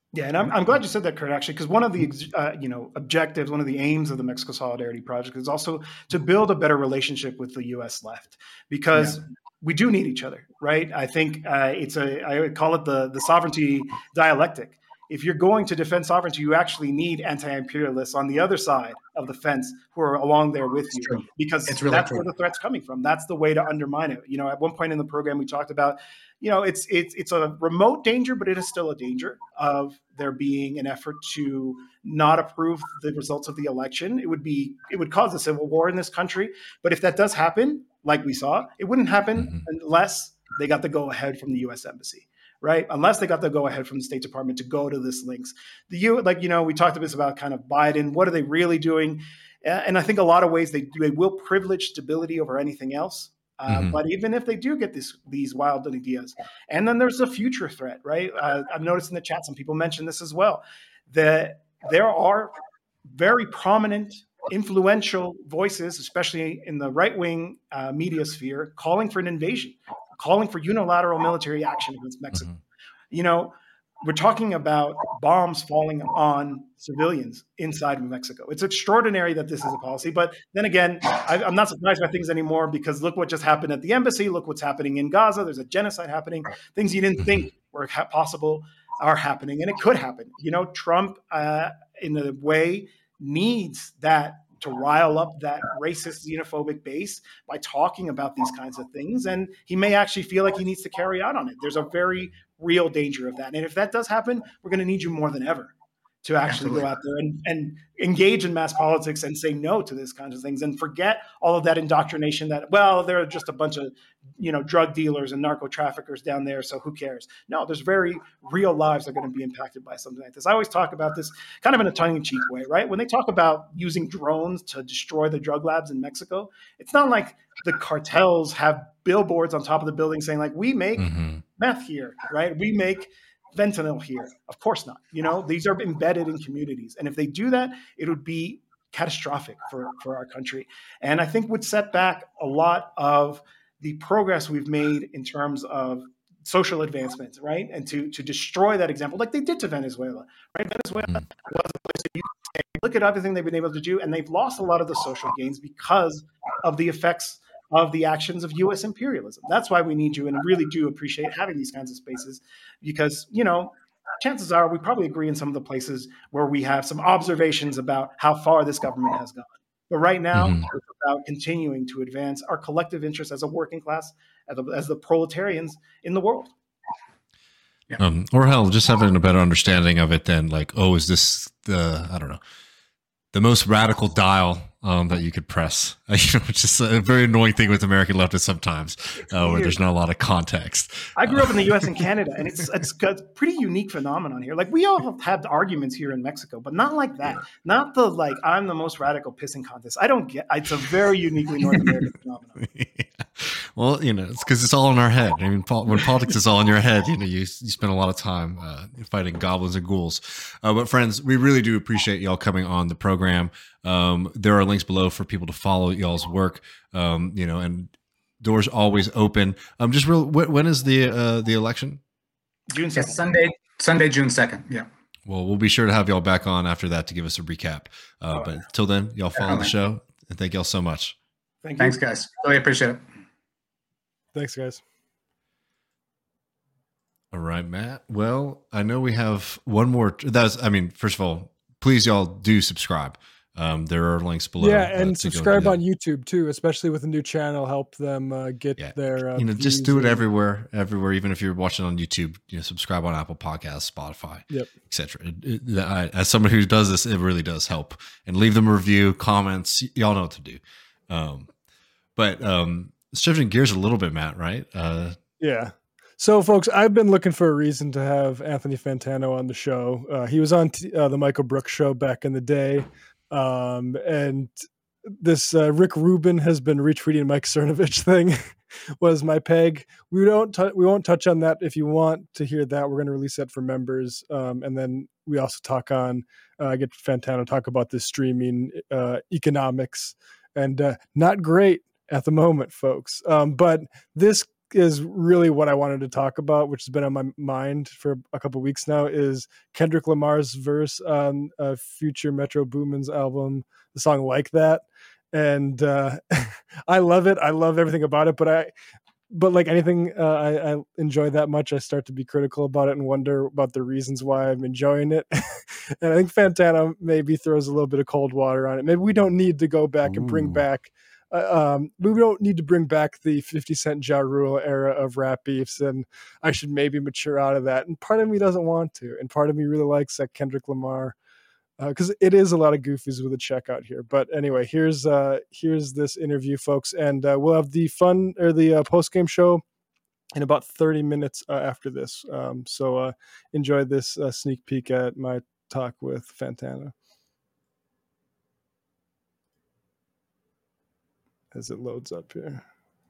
Yeah, and I'm, I'm glad you said that, Kurt, actually, because one of the uh, you know objectives, one of the aims of the Mexico Solidarity Project is also to build a better relationship with the U S left, because yeah. we do need each other, right? I think uh, it's a I would call it the the sovereignty dialectic. If you're going to defend sovereignty, you actually need anti-imperialists on the other side of the fence who are along there with you, true. because It's really that's true. where the threat's coming from. That's the way to undermine it. You know, at one point in the program, we talked about, you know, it's it's it's a remote danger, but it is still a danger of there being an effort to not approve the results of the election. It would be it would cause a civil war in this country. But if that does happen, like we saw, it wouldn't happen mm-hmm. unless they got the go ahead from the U S Embassy. Right, unless they got the go ahead from the State Department to go to this links. The U, like you know, we talked a bit about kind of Biden. What are they really doing? And I think a lot of ways they they will privilege stability over anything else. Uh, mm-hmm. But even if they do get this these wild ideas, and then there's a future threat, right? Uh, I've noticed in the chat some people mention this as well, that there are very prominent, influential voices, especially in the right wing uh, media sphere, calling for an invasion, calling for unilateral military action against Mexico. Mm-hmm. You know, we're talking about bombs falling on civilians inside of Mexico. It's extraordinary that this is a policy. But then again, I, I'm not surprised by things anymore, because look what just happened at the embassy. Look what's happening in Gaza. There's a genocide happening. Things you didn't think were ha- possible are happening, and it could happen. You know, Trump, uh, in a way, needs that to rile up that racist, xenophobic base by talking about these kinds of things. And he may actually feel like he needs to carry out on it. There's a very real danger of that. And if that does happen, we're going to need you more than ever to actually Absolutely. go out there and, and engage in mass politics and say no to these kinds of things, and forget all of that indoctrination that, well, there are just a bunch of, you know, drug dealers and narco traffickers down there, so who cares? No, there's very real lives that are going to be impacted by something like this. I always talk about this kind of in a tongue-in-cheek way, right? When they talk about using drones to destroy the drug labs in Mexico, it's not like the cartels have billboards on top of the building saying, like, we make mm-hmm. meth here, right? We make fentanyl here. Of course not. You know, these are embedded in communities. And if they do that, it would be catastrophic for, for our country. And I think would set back a lot of the progress we've made in terms of social advancements, right? And to, to destroy that example, like they did to Venezuela, right? Venezuela mm. was a place that you can look at everything they've been able to do, and they've lost a lot of the social gains because of the effects of the actions of U S imperialism. That's why we need you, and I really do appreciate having these kinds of spaces, because, you know, chances are we probably agree in some of the places where we have some observations about how far this government has gone. But right now, mm-hmm. it's about continuing to advance our collective interests as a working class, as, a, as the proletarians in the world. Yeah. Um, or hell, just having a better understanding of it than like, oh, is this the, I don't know, the most radical dial um, that you could press, uh, you know, which is a very annoying thing with American leftists sometimes, uh, where there's not a lot of context. I grew up in the U S and Canada, and it's it's a pretty unique phenomenon here. Like, we all have had arguments here in Mexico, but not like that. Yeah. Not the, like, I'm the most radical pissing contest. I don't get, it's a very uniquely North American phenomenon. Yeah. Well, you know, it's because it's all in our head. I mean, when politics is all in your head, you know, you, you spend a lot of time uh, fighting goblins and ghouls. Uh, but friends, we really do appreciate y'all coming on the program. Um, there are links below for people to follow y'all's work. Um, you know, and doors always open. Um, just real. Wh- when is the uh, the election? June second. Yes, Sunday, Sunday, June second. Yeah. Well, we'll be sure to have y'all back on after that to give us a recap. Uh, but until then, y'all follow the show, and thank y'all so much. Thank you. Thanks, guys. Really appreciate it. Thanks, guys. All right, Matt. Well, I know we have one more. That's, I mean, first of all, please y'all do subscribe. Um, there are links below. Yeah, and uh, subscribe on YouTube too, especially with a new channel. Help them uh, get yeah. their. Uh, you know, just do it everywhere, everywhere. Even if you're watching on YouTube, you know, subscribe on Apple Podcasts, Spotify, yep, et cetera. As somebody who does this, it really does help. And leave them a review, comments. Y'all know what to do. Um, but um, shifting gears a little bit, Matt. Right? Uh, yeah. So, folks, I've been looking for a reason to have Anthony Fantano on the show. Uh, he was on t- uh, the Michael Brooks show back in the day. Um, and this uh, Rick Rubin has been retweeting Mike Cernovich thing was my peg. We don't t- we won't touch on that. If you want to hear that, we're going to release that for members. Um, and then we also talk on uh, get Fantano talk about the streaming uh, economics, and uh, not great at the moment, folks. Um, but this is really what I wanted to talk about, which has been on my mind for a couple of weeks now, is Kendrick Lamar's verse on uh, future Metro Boomin's album, the song Like That. And uh, I love it. I love everything about it. But I, but like anything uh, I, I enjoy that much, I start to be critical about it and wonder about the reasons why I'm enjoying it. And I think Fantano maybe throws a little bit of cold water on it. Maybe we don't need to go back and bring back Uh, um, we don't need to bring back the fifty Cent Ja Rule era of rap beefs, and I should maybe mature out of that. And part of me doesn't want to, and part of me really likes that Kendrick Lamar, because uh, it is a lot of goofies with a checkout here. But anyway, here's uh, here's this interview, folks, and uh, we'll have the fun or the uh, post game show in about thirty minutes uh, after this. Um, so uh, enjoy this uh, sneak peek at my talk with Fantano. As it loads up here.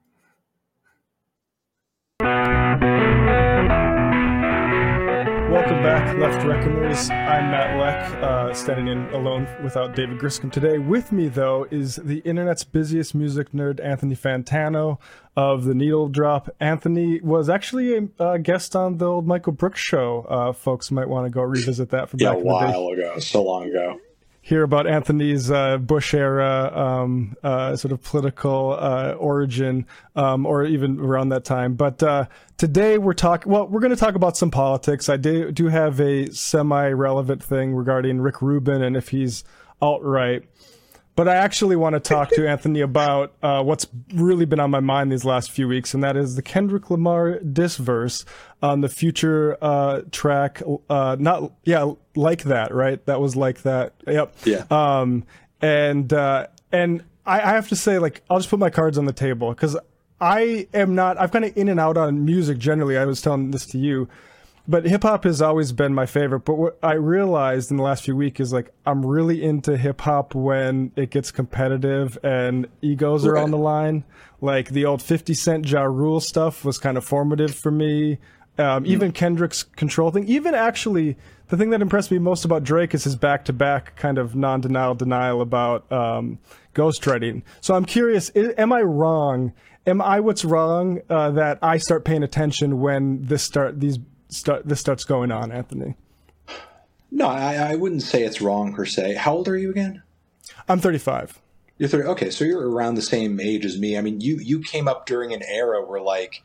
Welcome back, Left Reckoners. I'm Matt Leck, uh, standing in alone without David Griscom today. With me, though, is the internet's busiest music nerd, Anthony Fantano of The Needle Drop. Anthony was actually a uh, guest on the old Michael Brooks show. Uh, folks might want to go revisit that from yeah, back in the the day. Yeah, a while ago, so long ago. Hear about Anthony's uh, Bush era um, uh, sort of political uh, origin, um, or even around that time. But uh, today we're talking. Well, we're going to talk about some politics. I do, do have a semi-relevant thing regarding Rick Rubin and if he's alt-right. But I actually want to talk to Anthony about uh, what's really been on my mind these last few weeks, and that is the Kendrick Lamar diss verse on the Future uh, track. Uh, not yeah, Like That, right? That was Like That. Yep. Yeah. Um, and uh, and I, I have to say, like, I'll just put my cards on the table because I am not. I've kind of in and out on music generally. I was telling this to you. But hip hop has always been my favorite. But what I realized in the last few weeks is like I'm really into hip hop when it gets competitive and egos are right. on the line. Like the old fifty Cent Ja Rule stuff was kind of formative for me. Um, even Kendrick's Control thing. Even actually, the thing that impressed me most about Drake is his back-to-back kind of non-denial denial about um, ghostwriting. So I'm curious, am I wrong? Am I what's wrong uh, that I start paying attention when this start these Start, this starts going on, Anthony? No, I, I wouldn't say it's wrong per se. How old are you again? I'm thirty-five. You're thirty. Okay, so you're around the same age as me. I mean, you you came up during an era where like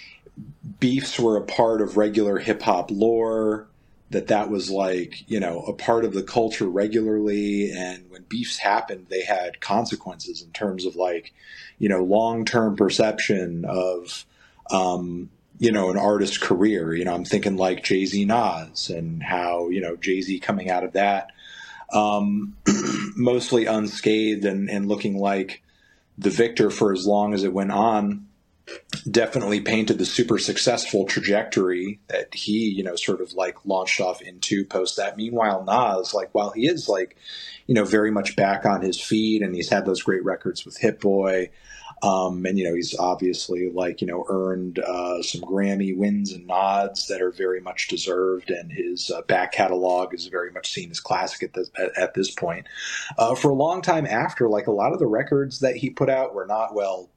beefs were a part of regular hip hop lore. That that was like, you know, a part of the culture regularly, and when beefs happened, they had consequences in terms of like, you know, long term perception of. Um, you know, an artist's career. You know, I'm thinking like Jay-Z Nas and how, you know, Jay-Z coming out of that um, mostly unscathed and, and looking like the victor for as long as it went on, definitely painted the super successful trajectory that he, you know, sort of like launched off into post that. Meanwhile, Nas, like, while he is like, you know, very much back on his feet and he's had those great records with Hit Boy, Um, and, you know, he's obviously like, you know, earned uh, some Grammy wins and nods that are very much deserved. And his uh, back catalog is very much seen as classic at this, at, at this point. Uh, for a long time after, like a lot of the records that he put out were not well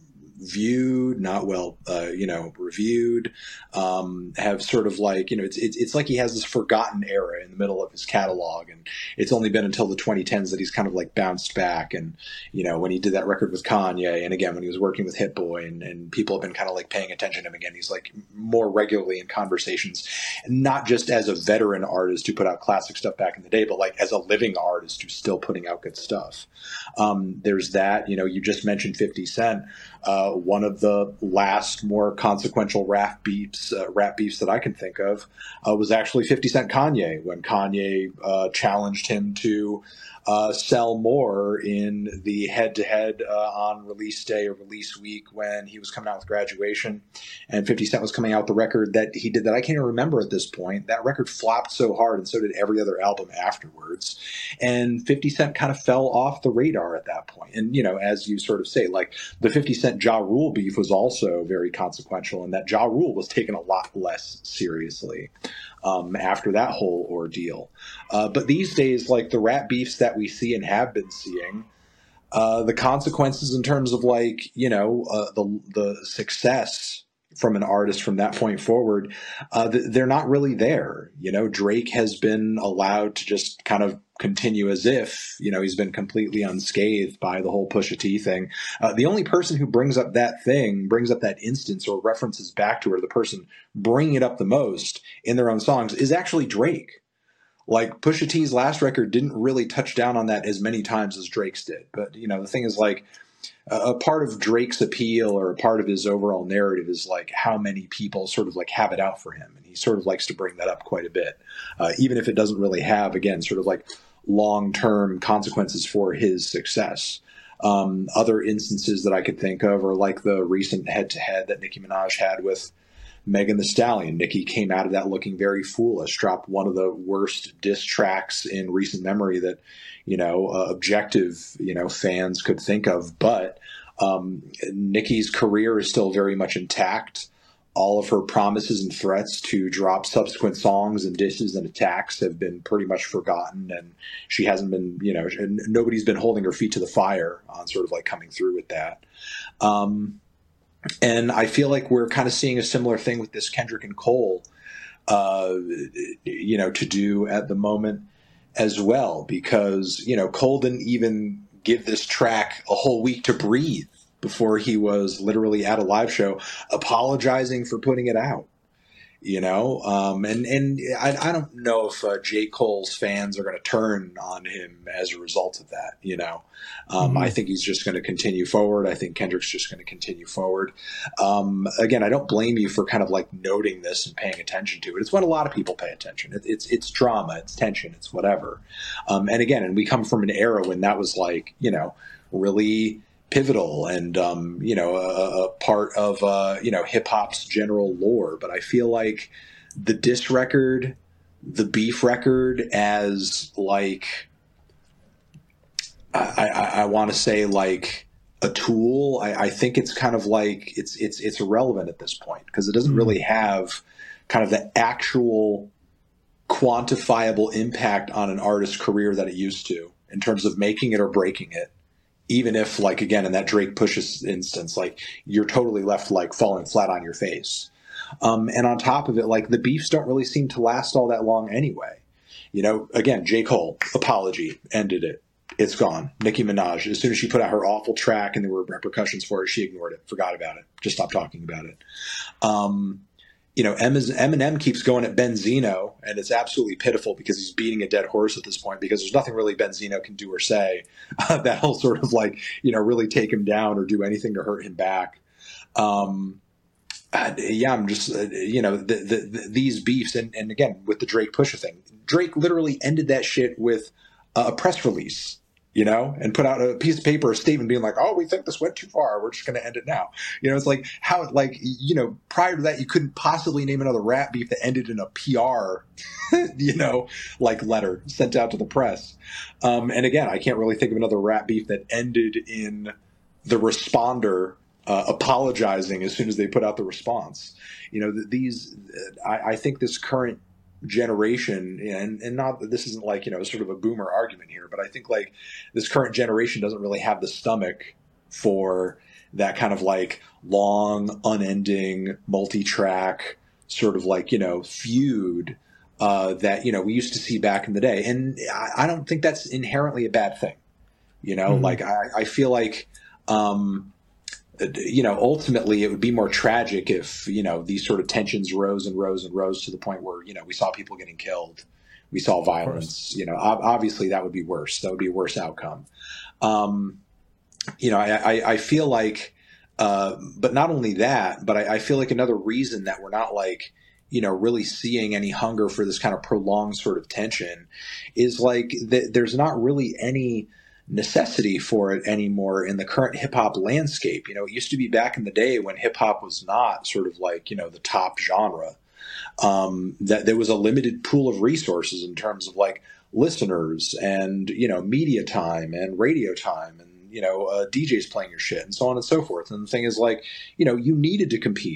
viewed, not well, uh, you know, reviewed, um, have sort of like, you know, it's, it's, it's like he has this forgotten era in the middle of his catalog. And it's only been until the twenty tens that he's kind of like bounced back. And, you know, when he did that record with Kanye, and again, when he was working with Hit Boy, and, and people have been kind of like paying attention to him again, he's like more regularly in conversations, not just as a veteran artist who put out classic stuff back in the day, but like as a living artist who's still putting out good stuff. Um, there's that, you know, you just mentioned fifty Cent. Uh, one of the last more consequential rap beefs, uh, rap beefs that I can think of uh, was actually fifty Cent Kanye, when Kanye uh, challenged him to uh, sell more in the head-to-head uh, on release day or release week when he was coming out with Graduation. And fifty Cent was coming out with the record that he did that I can't even remember at this point. That record flopped so hard, and so did every other album afterwards. And fifty Cent kind of fell off the radar at that point. And, you know, as you sort of say, like the fifty Cent Ja Rule beef was also very consequential, and that Ja Rule was taken a lot less seriously um, after that whole ordeal. Uh, but these days, like the rap beefs that we see and have been seeing, uh, the consequences in terms of like, you know, uh, the, the success from an artist from that point forward, uh, they're not really there. You know, Drake has been allowed to just kind of continue as if, you know, he's been completely unscathed by the whole Pusha T thing. Uh, the only person who brings up that thing, brings up that instance or references back to her, the person bringing it up the most in their own songs is actually Drake. Like Pusha T's last record didn't really touch down on that as many times as Drake's did. But, you know, the thing is like, a part of Drake's appeal or a part of his overall narrative is like how many people sort of like have it out for him. And he sort of likes to bring that up quite a bit, uh, even if it doesn't really have, again, sort of like long-term consequences for his success. Um, other instances that I could think of are like the recent head-to-head that Nicki Minaj had with Megan Thee Stallion. Nicki came out of that looking very foolish, dropped one of the worst diss tracks in recent memory that, you know, uh, objective, you know, fans could think of. But um, Nicki's career is still very much intact. All of her promises and threats to drop subsequent songs and disses and attacks have been pretty much forgotten. And she hasn't been, you know, nobody's been holding her feet to the fire on sort of like coming through with that. Um, And I feel like we're kind of seeing a similar thing with this Kendrick and Cole, uh, you know, to do at the moment as well, because, you know, Cole didn't even give this track a whole week to breathe before he was literally at a live show apologizing for putting it out. You know, um, and, and I, I don't know if uh, J. Cole's fans are going to turn on him as a result of that, you know. Um, mm-hmm. I think he's just going to continue forward. I think Kendrick's just going to continue forward. Um, again, I don't blame you for kind of like noting this and paying attention to it. It's what a lot of people pay attention. It, it's it's drama, it's tension, it's whatever. Um, and again, and we come from an era when that was like, you know, really pivotal and, um, you know, a, a part of, uh, you know, hip hop's general lore. But I feel like the diss record, the beef record as like, I, I, I want to say like a tool. I, I think it's kind of like it's, it's, it's irrelevant at this point because it doesn't really have kind of the actual quantifiable impact on an artist's career that it used to in terms of making it or breaking it. Even if, like, again, in that Drake Pusha instance, like, you're totally left, like, falling flat on your face. Um, and on top of it, like, the beefs don't really seem to last all that long anyway. You know, again, J. Cole, apology, ended it. It's gone. Nicki Minaj, as soon as she put out her awful track and there were repercussions for it, she ignored it, forgot about it, just stopped talking about it. Um, you know, Eminem keeps going at Benzino, and it's absolutely pitiful because he's beating a dead horse at this point because there's nothing really Benzino can do or say uh, that'll sort of like, you know, really take him down or do anything to hurt him back. Um, uh, yeah, I'm just, uh, you know, the, the, the, these beefs, and, and again, with the Drake Pusha thing, Drake literally ended that shit with a press release. You know, and put out a piece of paper, a statement being like, oh, we think this went too far. We're just going to end it now. You know, it's like how, like, you know, prior to that, you couldn't possibly name another rap beef that ended in a P R, you know, like letter sent out to the press. Um, and again, I can't really think of another rap beef that ended in the responder uh, apologizing as soon as they put out the response. You know, these, I, I think this current generation, and and not that this isn't like, you know, sort of a boomer argument here, but I think like this current generation doesn't really have the stomach for that kind of like long, unending, multi-track sort of like, you know, feud uh, that, you know, we used to see back in the day. And I, I don't think that's inherently a bad thing. You know, mm-hmm. like I, I feel like, um, you know, ultimately it would be more tragic if, you know, these sort of tensions rose and rose and rose to the point where, you know, we saw people getting killed. We saw violence, you know, obviously that would be worse. That would be a worse outcome. Um, you know, I, I, I feel like, uh, but not only that, but I, I feel like another reason that we're not like, you know, really seeing any hunger for this kind of prolonged sort of tension is like th- there's not really any necessity for it anymore in the current hip hop landscape. You know, it used to be back in the day when hip hop was not sort of like, you know, the top genre, um, that there was a limited pool of resources in terms of like listeners and, you know, media time and radio time and, you know, uh, D Js playing your shit and so on and so forth. And the thing is like, you know, you needed to compete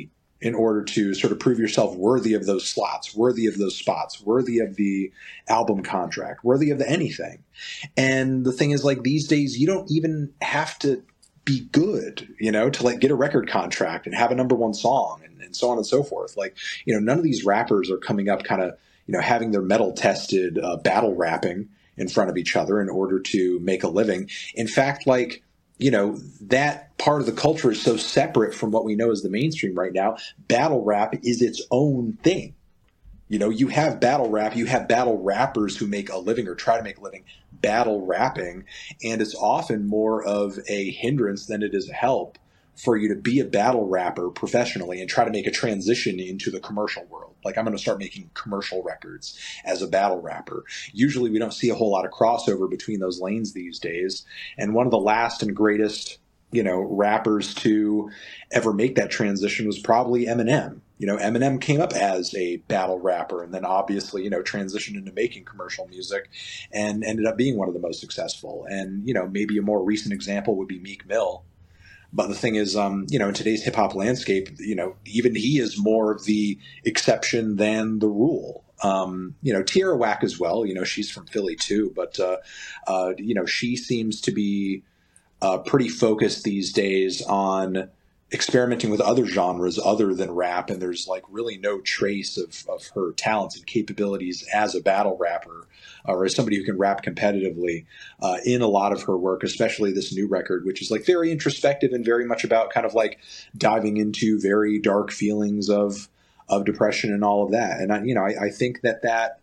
in order to sort of prove yourself worthy of those slots, worthy of those spots, worthy of the album contract, worthy of the anything. And the thing is, like, these days, you don't even have to be good, you know, to like get a record contract and have a number one song and, and so on and so forth. Like, you know, none of these rappers are coming up kind of, you know, having their metal tested uh, battle rapping in front of each other in order to make a living. In fact, like, you know, that part of the culture is so separate from what we know as the mainstream right now. Battle rap is its own thing. You know, you have battle rap, you have battle rappers who make a living or try to make a living battle rapping, and it's often more of a hindrance than it is a help for you to be a battle rapper professionally and try to make a transition into the commercial world. Like, I'm going to start making commercial records as a battle rapper. Usually we don't see a whole lot of crossover between those lanes these days. And one of the last and greatest, you know, rappers to ever make that transition was probably Eminem. You know, Eminem came up as a battle rapper and then obviously, you know, transitioned into making commercial music and ended up being one of the most successful. And, you know, maybe a more recent example would be Meek Mill. But the thing is, um, you know, in today's hip hop landscape, you know, even he is more of the exception than the rule. Um, you know, Tierra Whack as well. You know, she's from Philly too, but uh, uh, you know, she seems to be uh, pretty focused these days on experimenting with other genres other than rap, and there's like really no trace of, of her talents and capabilities as a battle rapper or as somebody who can rap competitively uh, in a lot of her work, especially this new record, which is like very introspective and very much about kind of like diving into very dark feelings of of depression and all of that. And I, you know, I, I think that that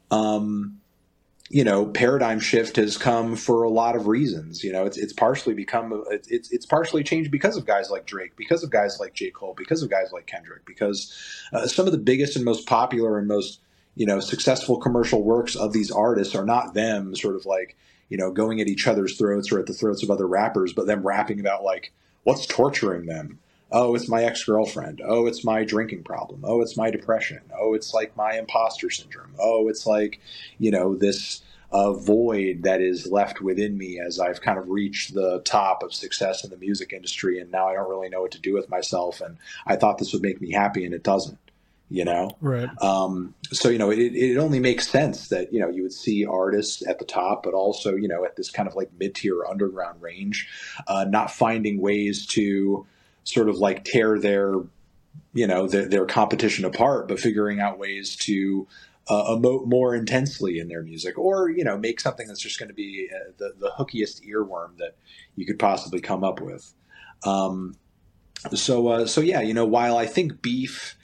um, you know, paradigm shift has come for a lot of reasons. You know, it's it's partially become it's it's partially changed because of guys like Drake, because of guys like J. Cole, because of guys like Kendrick, because uh, some of the biggest and most popular and most, you know, successful commercial works of these artists are not them sort of like, you know, going at each other's throats or at the throats of other rappers, but them rapping about like what's torturing them. Oh, it's my ex-girlfriend. Oh, it's my drinking problem. Oh, it's my depression. Oh, it's like my imposter syndrome. Oh, it's like, you know, this uh, void that is left within me as I've kind of reached the top of success in the music industry, and now I don't really know what to do with myself. And I thought this would make me happy, and it doesn't. You know, right? Um, so you know, it, it only makes sense that you know you would see artists at the top, but also you know at this kind of like mid-tier underground range, uh, not finding ways to sort of like tear their, you know, their, their competition apart, but figuring out ways to uh, emote more intensely in their music, or you know, make something that's just going to be uh, the the hookiest earworm that you could possibly come up with. Um, so uh, so yeah, you know, while I think Beef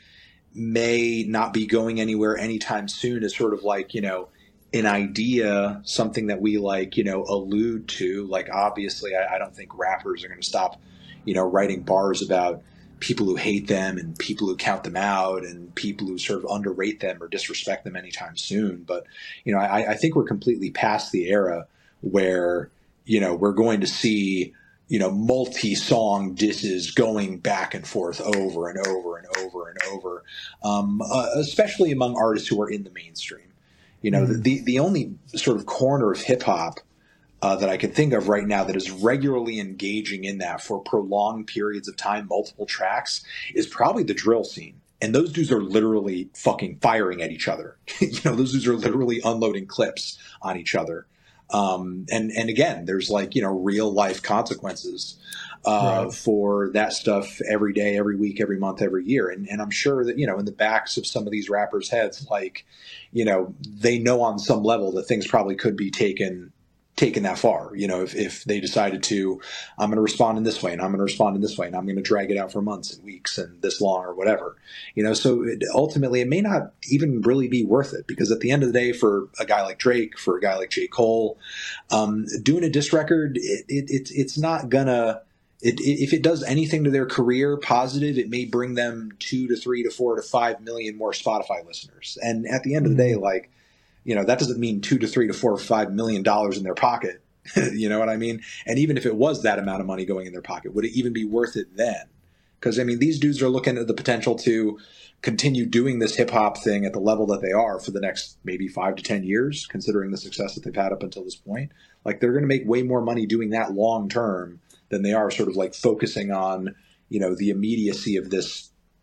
may not be going anywhere anytime soon as sort of like, you know, an idea, something that we like, you know, allude to, like obviously I, I don't think rappers are going to stop, you know, writing bars about people who hate them and people who count them out and people who sort of underrate them or disrespect them anytime soon. But, you know, I, I think we're completely past the era where, you know, we're going to see, you know, multi-song disses going back and forth over and over and over and over, um, uh, especially among artists who are in the mainstream. You know, mm-hmm. the the only sort of corner of hip-hop uh, that I can think of right now that is regularly engaging in that for prolonged periods of time, multiple tracks, is probably the drill scene. And those dudes are literally fucking firing at each other. You know, those dudes are literally unloading clips on each other. Um, and, and again, there's like, you know, real life consequences, uh, right. for that stuff every day, every week, every month, every year. And, and I'm sure that, you know, in the backs of some of these rappers' heads, like, you know, they know on some level that things probably could be taken, taken that far. You know, if, if they decided to, I'm going to respond in this way and I'm going to respond in this way and I'm going to drag it out for months and weeks and this long or whatever, you know, so it, ultimately it may not even really be worth it, because at the end of the day, for a guy like Drake, for a guy like J. Cole, um, doing a diss record, it, it, it it's not gonna, it, it, if it does anything to their career positive, it may bring them two to three to four to five million more Spotify listeners. And at the end of the day, like, you know, that doesn't mean two to three to four or five million dollars in their pocket. You know what I mean? And even if it was that amount of money going in their pocket, would it even be worth it then? Because, I mean, these dudes are looking at the potential to continue doing this hip hop thing at the level that they are for the next maybe five to ten years, considering the success that they've had up until this point. Like, they're going to make way more money doing that long term than they are sort of like focusing on, you know, the immediacy of this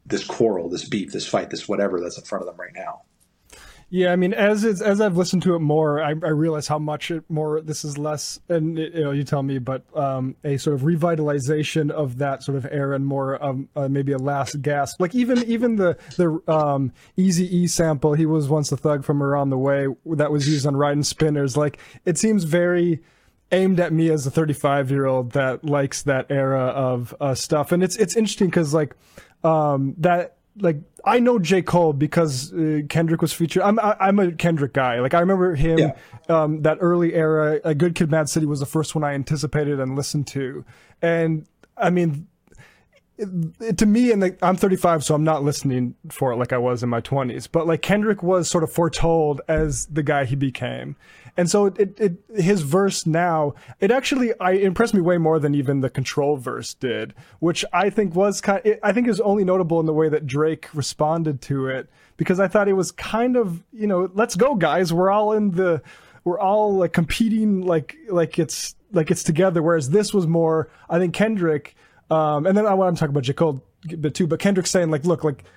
this quarrel, this beef, this fight, this whatever that's in front of them right now. Yeah, I mean, as it's, as I've listened to it more, I, I realize how much it more this is less, and you know, you tell me, but um, a sort of revitalization of that sort of era and more um, uh, maybe a last gasp. Like even even the the um, Eazy-E sample, "He Was Once a Thug" from Around the Way, that was used on Riding Spinners. Like it seems very aimed at me as a thirty-five year old that likes that era of uh, stuff, and it's it's interesting because like um, that. Like I know J. Cole because uh, Kendrick was featured. I'm I, I'm a Kendrick guy. Like I remember him, yeah. um, that early era. A Good Kid, Mad City was the first one I anticipated and listened to. And I mean, it, it, to me, and like, I'm thirty-five, so I'm not listening for it like I was in my twenties. But like Kendrick was sort of foretold as the guy he became. And so it, it, it his verse now, it actually I impressed me way more than even the Control verse did, which I think was kind of, I think is only notable in the way that Drake responded to it, because I thought it was kind of, you know, let's go guys, we're all in the, we're all like competing like like it's like it's together. Whereas this was more, I think Kendrick, um, and then I want to talk about J. Cole a bit too, but Kendrick saying like, look, like,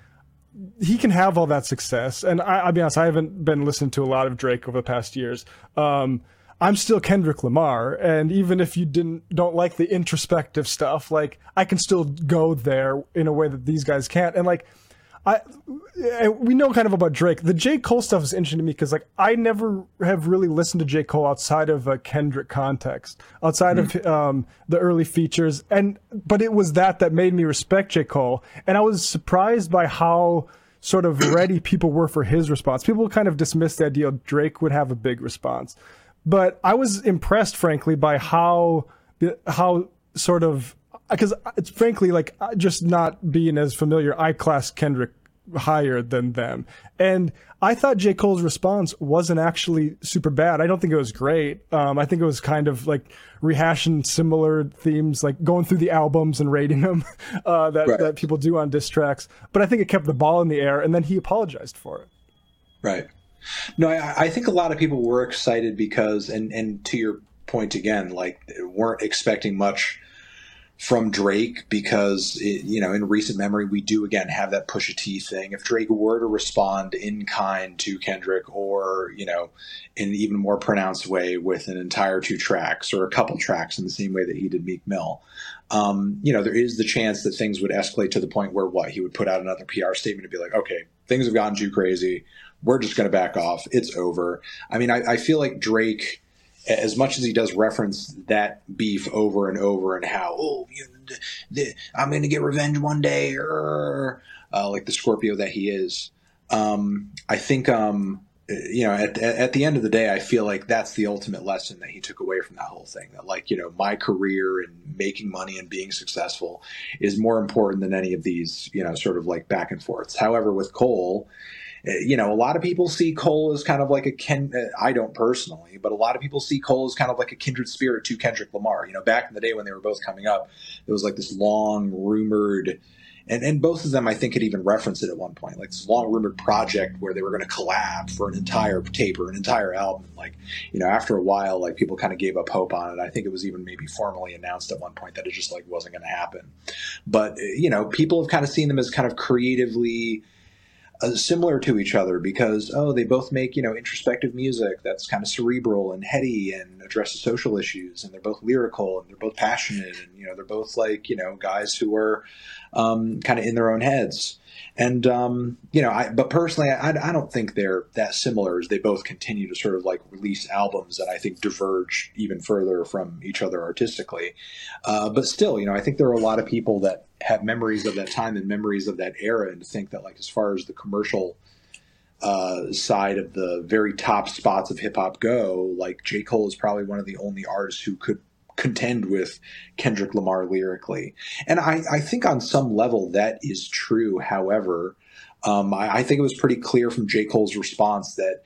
he can have all that success. And I, I'll be honest, I haven't been listening to a lot of Drake over the past years. Um, I'm still Kendrick Lamar. And even if you didn't, don't like the introspective stuff, like I can still go there in a way that these guys can't. And like, I, we know kind of about Drake. The J. Cole stuff is interesting to me because like I never have really listened to J. Cole outside of a Kendrick context, outside mm-hmm. of um, the early features, and but it was that that made me respect J. Cole, and I was surprised by how sort of ready people were for his response. People kind of dismissed the idea Drake would have a big response, but I was impressed, frankly, by how how sort of. Because it's frankly like just not being as familiar, I class Kendrick higher than them. And I thought J. Cole's response wasn't actually super bad. I don't think it was great. Um, I think it was kind of like rehashing similar themes, like going through the albums and rating them uh, that, right. that people do on diss tracks. But I think it kept the ball in the air, and then he apologized for it. Right. No, I, I think a lot of people were excited because, and, and to your point again, like weren't expecting much from Drake because, it, you know, in recent memory, we do, again, have that Pusha T thing. If Drake were to respond in kind to Kendrick or, you know, in an even more pronounced way with an entire two tracks or a couple tracks in the same way that he did Meek Mill, um, you know, there is the chance that things would escalate to the point where what? He would put out another P R statement and be like, okay, things have gotten too crazy. We're just going to back off. It's over. I mean, I, I feel like Drake, as much as he does reference that beef over and over and how, oh, you know, the, the, I'm going to get revenge one day, or uh, like the Scorpio that he is, um, I think, um, you know, at, at the end of the day, I feel like that's the ultimate lesson that he took away from that whole thing. That, like, you know, my career and making money and being successful is more important than any of these, you know, sort of like back and forths. However, with Cole, you know, a lot of people see Cole as kind of like a Ken. I don't personally, but a lot of people see Cole as kind of like a kindred spirit to Kendrick Lamar. You know, back in the day when they were both coming up, it was like this long rumored, and, and both of them I think had even referenced it at one point, like this long rumored project where they were going to collab for an entire tape or an entire album. Like, you know, after a while, like people kind of gave up hope on it. I think it was even maybe formally announced at one point that it just like wasn't going to happen. But you know, people have kind of seen them as kind of creatively Uh, similar to each other because, oh, they both make, you know, introspective music that's kind of cerebral and heady and addresses social issues, and they're both lyrical and they're both passionate, and, you know, they're both like, you know, guys who are um, kind of in their own heads. And, um, you know, I, but personally, I, I don't think they're that similar as they both continue to sort of like release albums that I think diverge even further from each other artistically. Uh, but still, you know, I think there are a lot of people that have memories of that time and memories of that era, and to think that, like, as far as the commercial uh, side of the very top spots of hip hop go, like J. Cole is probably one of the only artists who could contend with Kendrick Lamar lyrically. And I, I think on some level that is true. However, um, I, I think it was pretty clear from J. Cole's response that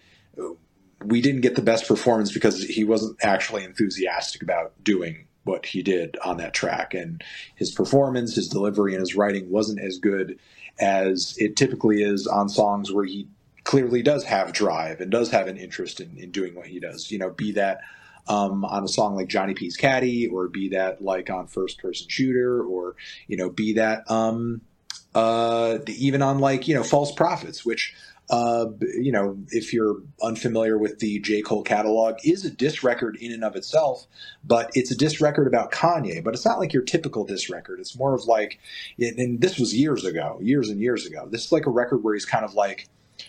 we didn't get the best performance because he wasn't actually enthusiastic about doing what he did on that track. And his performance, his delivery, and his writing wasn't as good as it typically is on songs where he clearly does have drive and does have an interest in, in doing what he does. You know, be that um, on a song like Johnny P's Caddy, or be that like on First Person Shooter, or, you know, be that, um, uh, even on like, you know, false prophets, which, uh, you know, if you're unfamiliar with the J. Cole catalog, is a diss record in and of itself, but it's a diss record about Kanye. But it's not like your typical diss record. It's more of like, and this was years ago, years and years ago. This is like a record where he's kind of like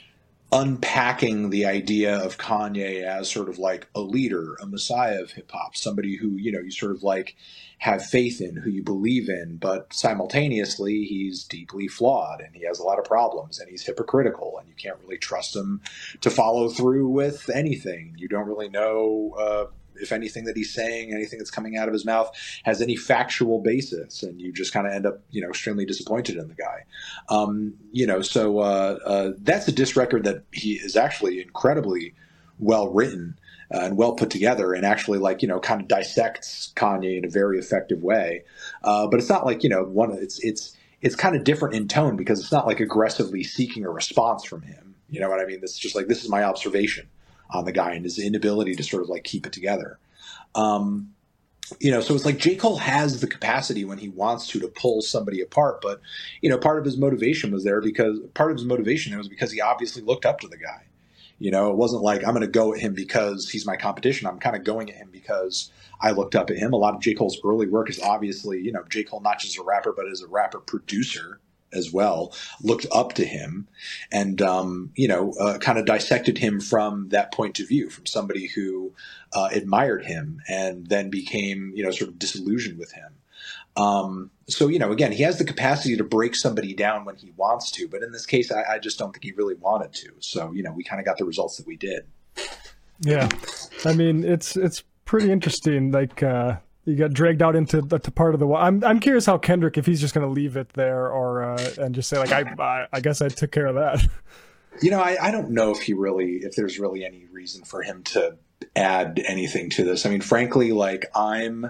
unpacking the idea of Kanye as sort of like a leader, a messiah of hip hop, somebody who, you know, you sort of like have faith in, who you believe in, but simultaneously he's deeply flawed and he has a lot of problems and he's hypocritical and you can't really trust him to follow through with anything. You don't really know uh, if anything that he's saying, anything that's coming out of his mouth has any factual basis, and you just kind of end up, you know, extremely disappointed in the guy. Um, you know, so uh, uh, that's a diss record that he is actually incredibly well written uh, and well put together, and actually, like, you know, kind of dissects Kanye in a very effective way. Uh, but it's not like, you know, one. It's it's it's kind of different in tone because it's not like aggressively seeking a response from him. You know what I mean? It's just like, this is my observation on the guy and his inability to sort of like keep it together. Um, you know, so it's like J. Cole has the capacity when he wants to to pull somebody apart, but, you know, part of his motivation was there because part of his motivation was because he obviously looked up to the guy. You know, it wasn't like, I'm going to go at him because he's my competition. I'm kind of going at him because I looked up at him. A lot of J. Cole's early work is obviously, you know, J. Cole, not just a rapper, but as a rapper producer as well, looked up to him and, um, you know, uh, kind of dissected him from that point of view, from somebody who uh, admired him and then became, you know, sort of disillusioned with him. Um, so, you know, again, he has the capacity to break somebody down when he wants to, but in this case, I, I just don't think he really wanted to. So, you know, we kind of got the results that we did. Yeah. I mean, it's, it's pretty interesting. Like, uh, you got dragged out into the to part of the. I'm I'm curious how Kendrick, if he's just going to leave it there or uh, and just say like, I, I I guess I took care of that. You know, I, I don't know if he really, if there's really any reason for him to add anything to this. I mean, frankly, like I'm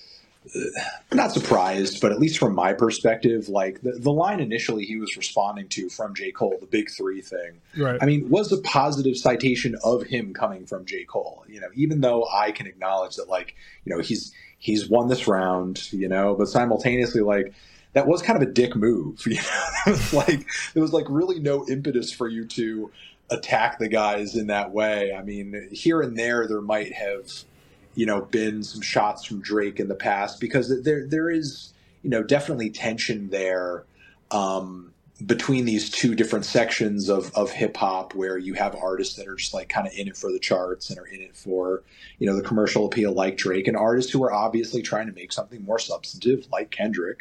not surprised, but at least from my perspective, like the, the line initially he was responding to from J. Cole, the big three thing, right. I mean, was a positive citation of him coming from J. Cole, you know, even though I can acknowledge that, like, you know, he's, he's won this round, you know, but simultaneously, like, that was kind of a dick move. You know, it was like, there was like really no impetus for you to attack the guys in that way. I mean, here and there, there might have, you know, been some shots from Drake in the past because there there is, you know, definitely tension there um, between these two different sections of, of hip hop where you have artists that are just like kind of in it for the charts and are in it for, you know, the commercial appeal like Drake, and artists who are obviously trying to make something more substantive like Kendrick.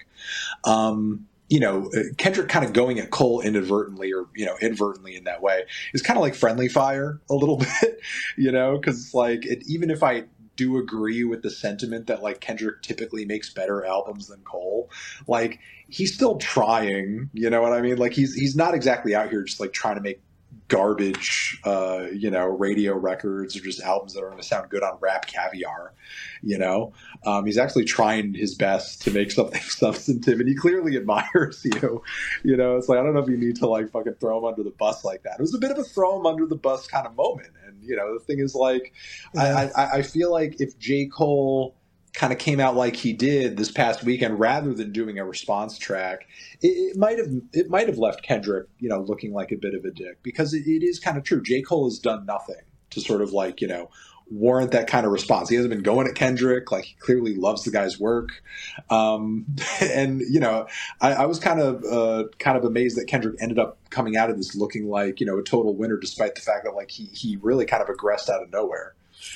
Um, you know, Kendrick kind of going at Cole inadvertently or, you know, inadvertently in that way is kind of like friendly fire a little bit, you know, because it's like it, even if I do agree with the sentiment that like Kendrick typically makes better albums than Cole, like he's still trying, you know what I mean? Like he's he's not exactly out here just like trying to make garbage, uh, you know, radio records or just albums that are going to sound good on Rap Caviar, you know. Um, he's actually trying his best to make something substantive, and he clearly admires you. You know, it's like I don't know if you need to like fucking throw him under the bus like that. It was a bit of a throw him under the bus kind of moment, and you know, the thing is like, yeah. I, I I feel like if J. Cole kind of came out like he did this past weekend, rather than doing a response track, it, it might have it might have left Kendrick, you know, looking like a bit of a dick, because it, it is kind of true. J. Cole has done nothing to sort of like, you know, warrant that kind of response. He hasn't been going at Kendrick. Like, he clearly loves the guy's work. Um, and, you know, I, I was kind of uh, kind of amazed that Kendrick ended up coming out of this looking like, you know, a total winner, despite the fact that like he he really kind of aggressed out of nowhere.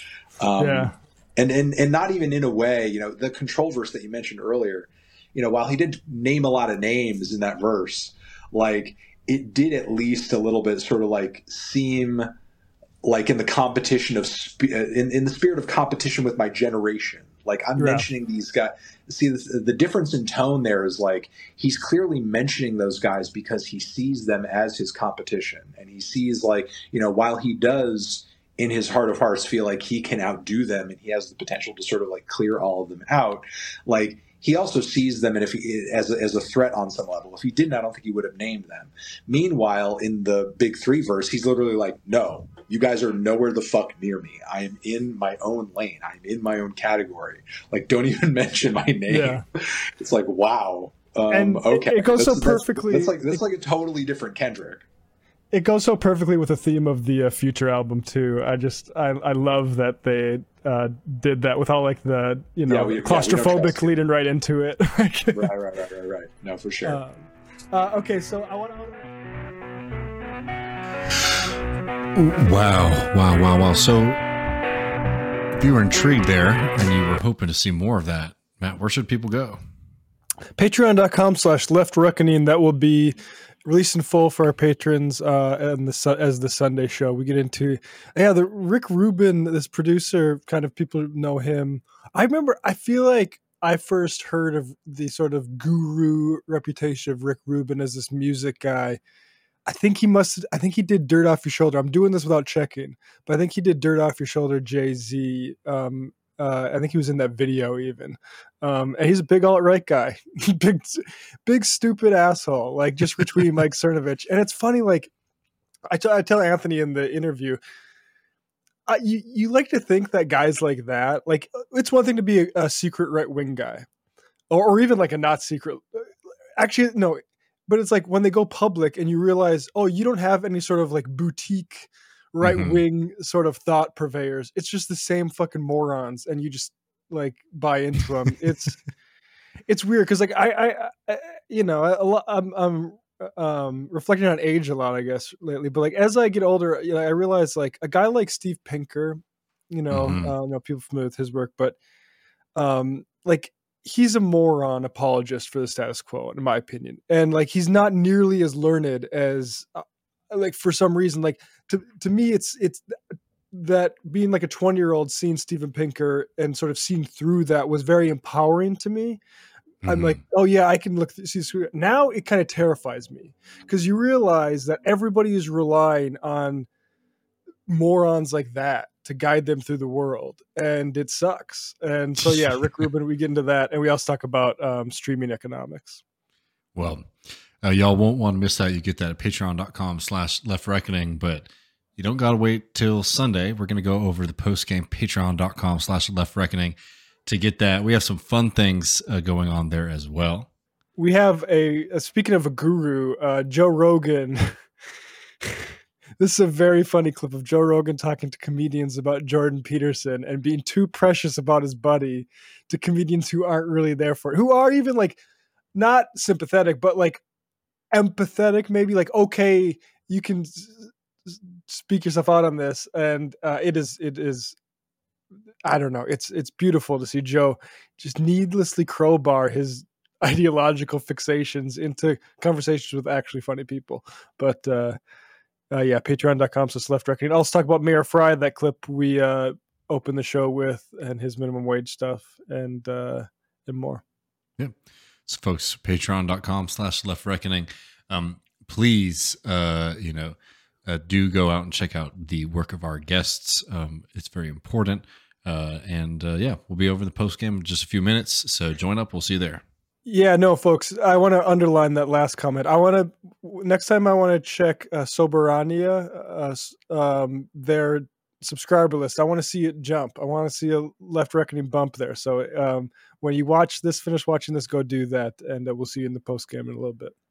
Um, yeah. And, and and not even in a way, you know, the control verse that you mentioned earlier, you know, while he did name a lot of names in that verse, like it did at least a little bit sort of like seem like in the competition of sp- in, in the spirit of competition with my generation. Like I'm yeah. mentioning these guys. See, the, the difference in tone there is like he's clearly mentioning those guys because he sees them as his competition, and he sees like, you know, while he does in his heart of hearts feel like he can outdo them and he has the potential to sort of like clear all of them out, like he also sees them and if he, as, a, as a threat on some level. If he didn't, I don't think he would have named them. Meanwhile, in the Big Three verse, he's literally like, no, you guys are nowhere the fuck near me. I am in my own lane. I'm in my own category. Like, don't even mention my name. Yeah. It's like, wow. Um, And it- okay, it goes so That's- that's- perfectly- That's, like that's like a totally different Kendrick. It goes so perfectly with the theme of the uh, Future album too. I just I I love that they uh, did that with all like the you know Yeah, we- yeah, we don't claustrophobic trust you. leading right into it. right, right, right, right, right. No, for sure. Uh, uh, okay, so I want to. Wow, wow, wow, wow. So if you were intrigued there and you were hoping to see more of that, Matt, where should people go? Patreon.com slash Left Reckoning. That will be released in full for our patrons uh, and the su- as the Sunday show. We get into yeah, the Rick Rubin, this producer, kind of people know him. I remember. I feel like I first heard of the sort of guru reputation of Rick Rubin as this music guy. I think he must. I think he did "Dirt Off Your Shoulder." I'm doing this without checking, but I think he did "Dirt Off Your Shoulder." Jay-Z. Um, uh, I think he was in that video even. Um, and he's a big alt-right guy, big, big stupid asshole, like just retweeting Mike Cernovich. And it's funny, like I, t- I tell Anthony in the interview, uh, you you like to think that guys like that, like it's one thing to be a, a secret right-wing guy, or, or even like a not secret. Actually, no. But it's like when they go public and you realize, oh, you don't have any sort of like boutique right wing mm-hmm. sort of thought purveyors. It's just the same fucking morons, and you just like buy into them. It's it's weird because like I, I, I you know a lot, I'm I'm um, reflecting on age a lot, I guess, lately. But like as I get older, you know, I realize like a guy like Steve Pinker, you know, mm-hmm. uh, you know, people familiar with his work, but um, like. He's a moron apologist for the status quo, in my opinion. And like, he's not nearly as learned as uh, like, for some reason, like to, to me, it's, it's that being like a twenty year old seeing Steven Pinker and sort of seeing through that was very empowering to me. Mm-hmm. I'm like, oh yeah, I can look, see, now it kind of terrifies me because you realize that everybody is relying on morons like that to guide them through the world, and it sucks. And so yeah, Rick Rubin, we get into that, and we also talk about um streaming economics. Well, uh, y'all won't want to miss that. You get that at patreon.com slash left reckoning, but you don't gotta wait till Sunday. We're gonna go over the post game patreon.com slash left reckoning to get that. We have some fun things uh, going on there as well. We have a, a speaking of a guru, uh Joe Rogan. This is a very funny clip of Joe Rogan talking to comedians about Jordan Peterson and being too precious about his buddy to comedians who aren't really there for it, who are even like not sympathetic, but like empathetic, maybe like, okay, you can speak yourself out on this. And uh, it is, it is, I don't know. It's, it's beautiful to see Joe just needlessly crowbar his ideological fixations into conversations with actually funny people. But, uh, Uh, yeah, patreon.com slash left reckoning. I'll also talk about Mayor Fry, that clip we uh, opened the show with, and his minimum wage stuff, and uh, and more. Yeah. So, folks, patreon.com slash left reckoning. Um, please, uh, you know, uh, do go out and check out the work of our guests. Um, it's very important. Uh, and uh, yeah, we'll be over the post game in just a few minutes. So join up. We'll see you there. Yeah, no, folks, I want to underline that last comment. I want to, next time I want to check uh, Soberania, uh, um, their subscriber list. I want to see it jump. I want to see a Left Reckoning bump there. So um, when you watch this, finish watching this, go do that. And uh, we'll see you in the post game in a little bit.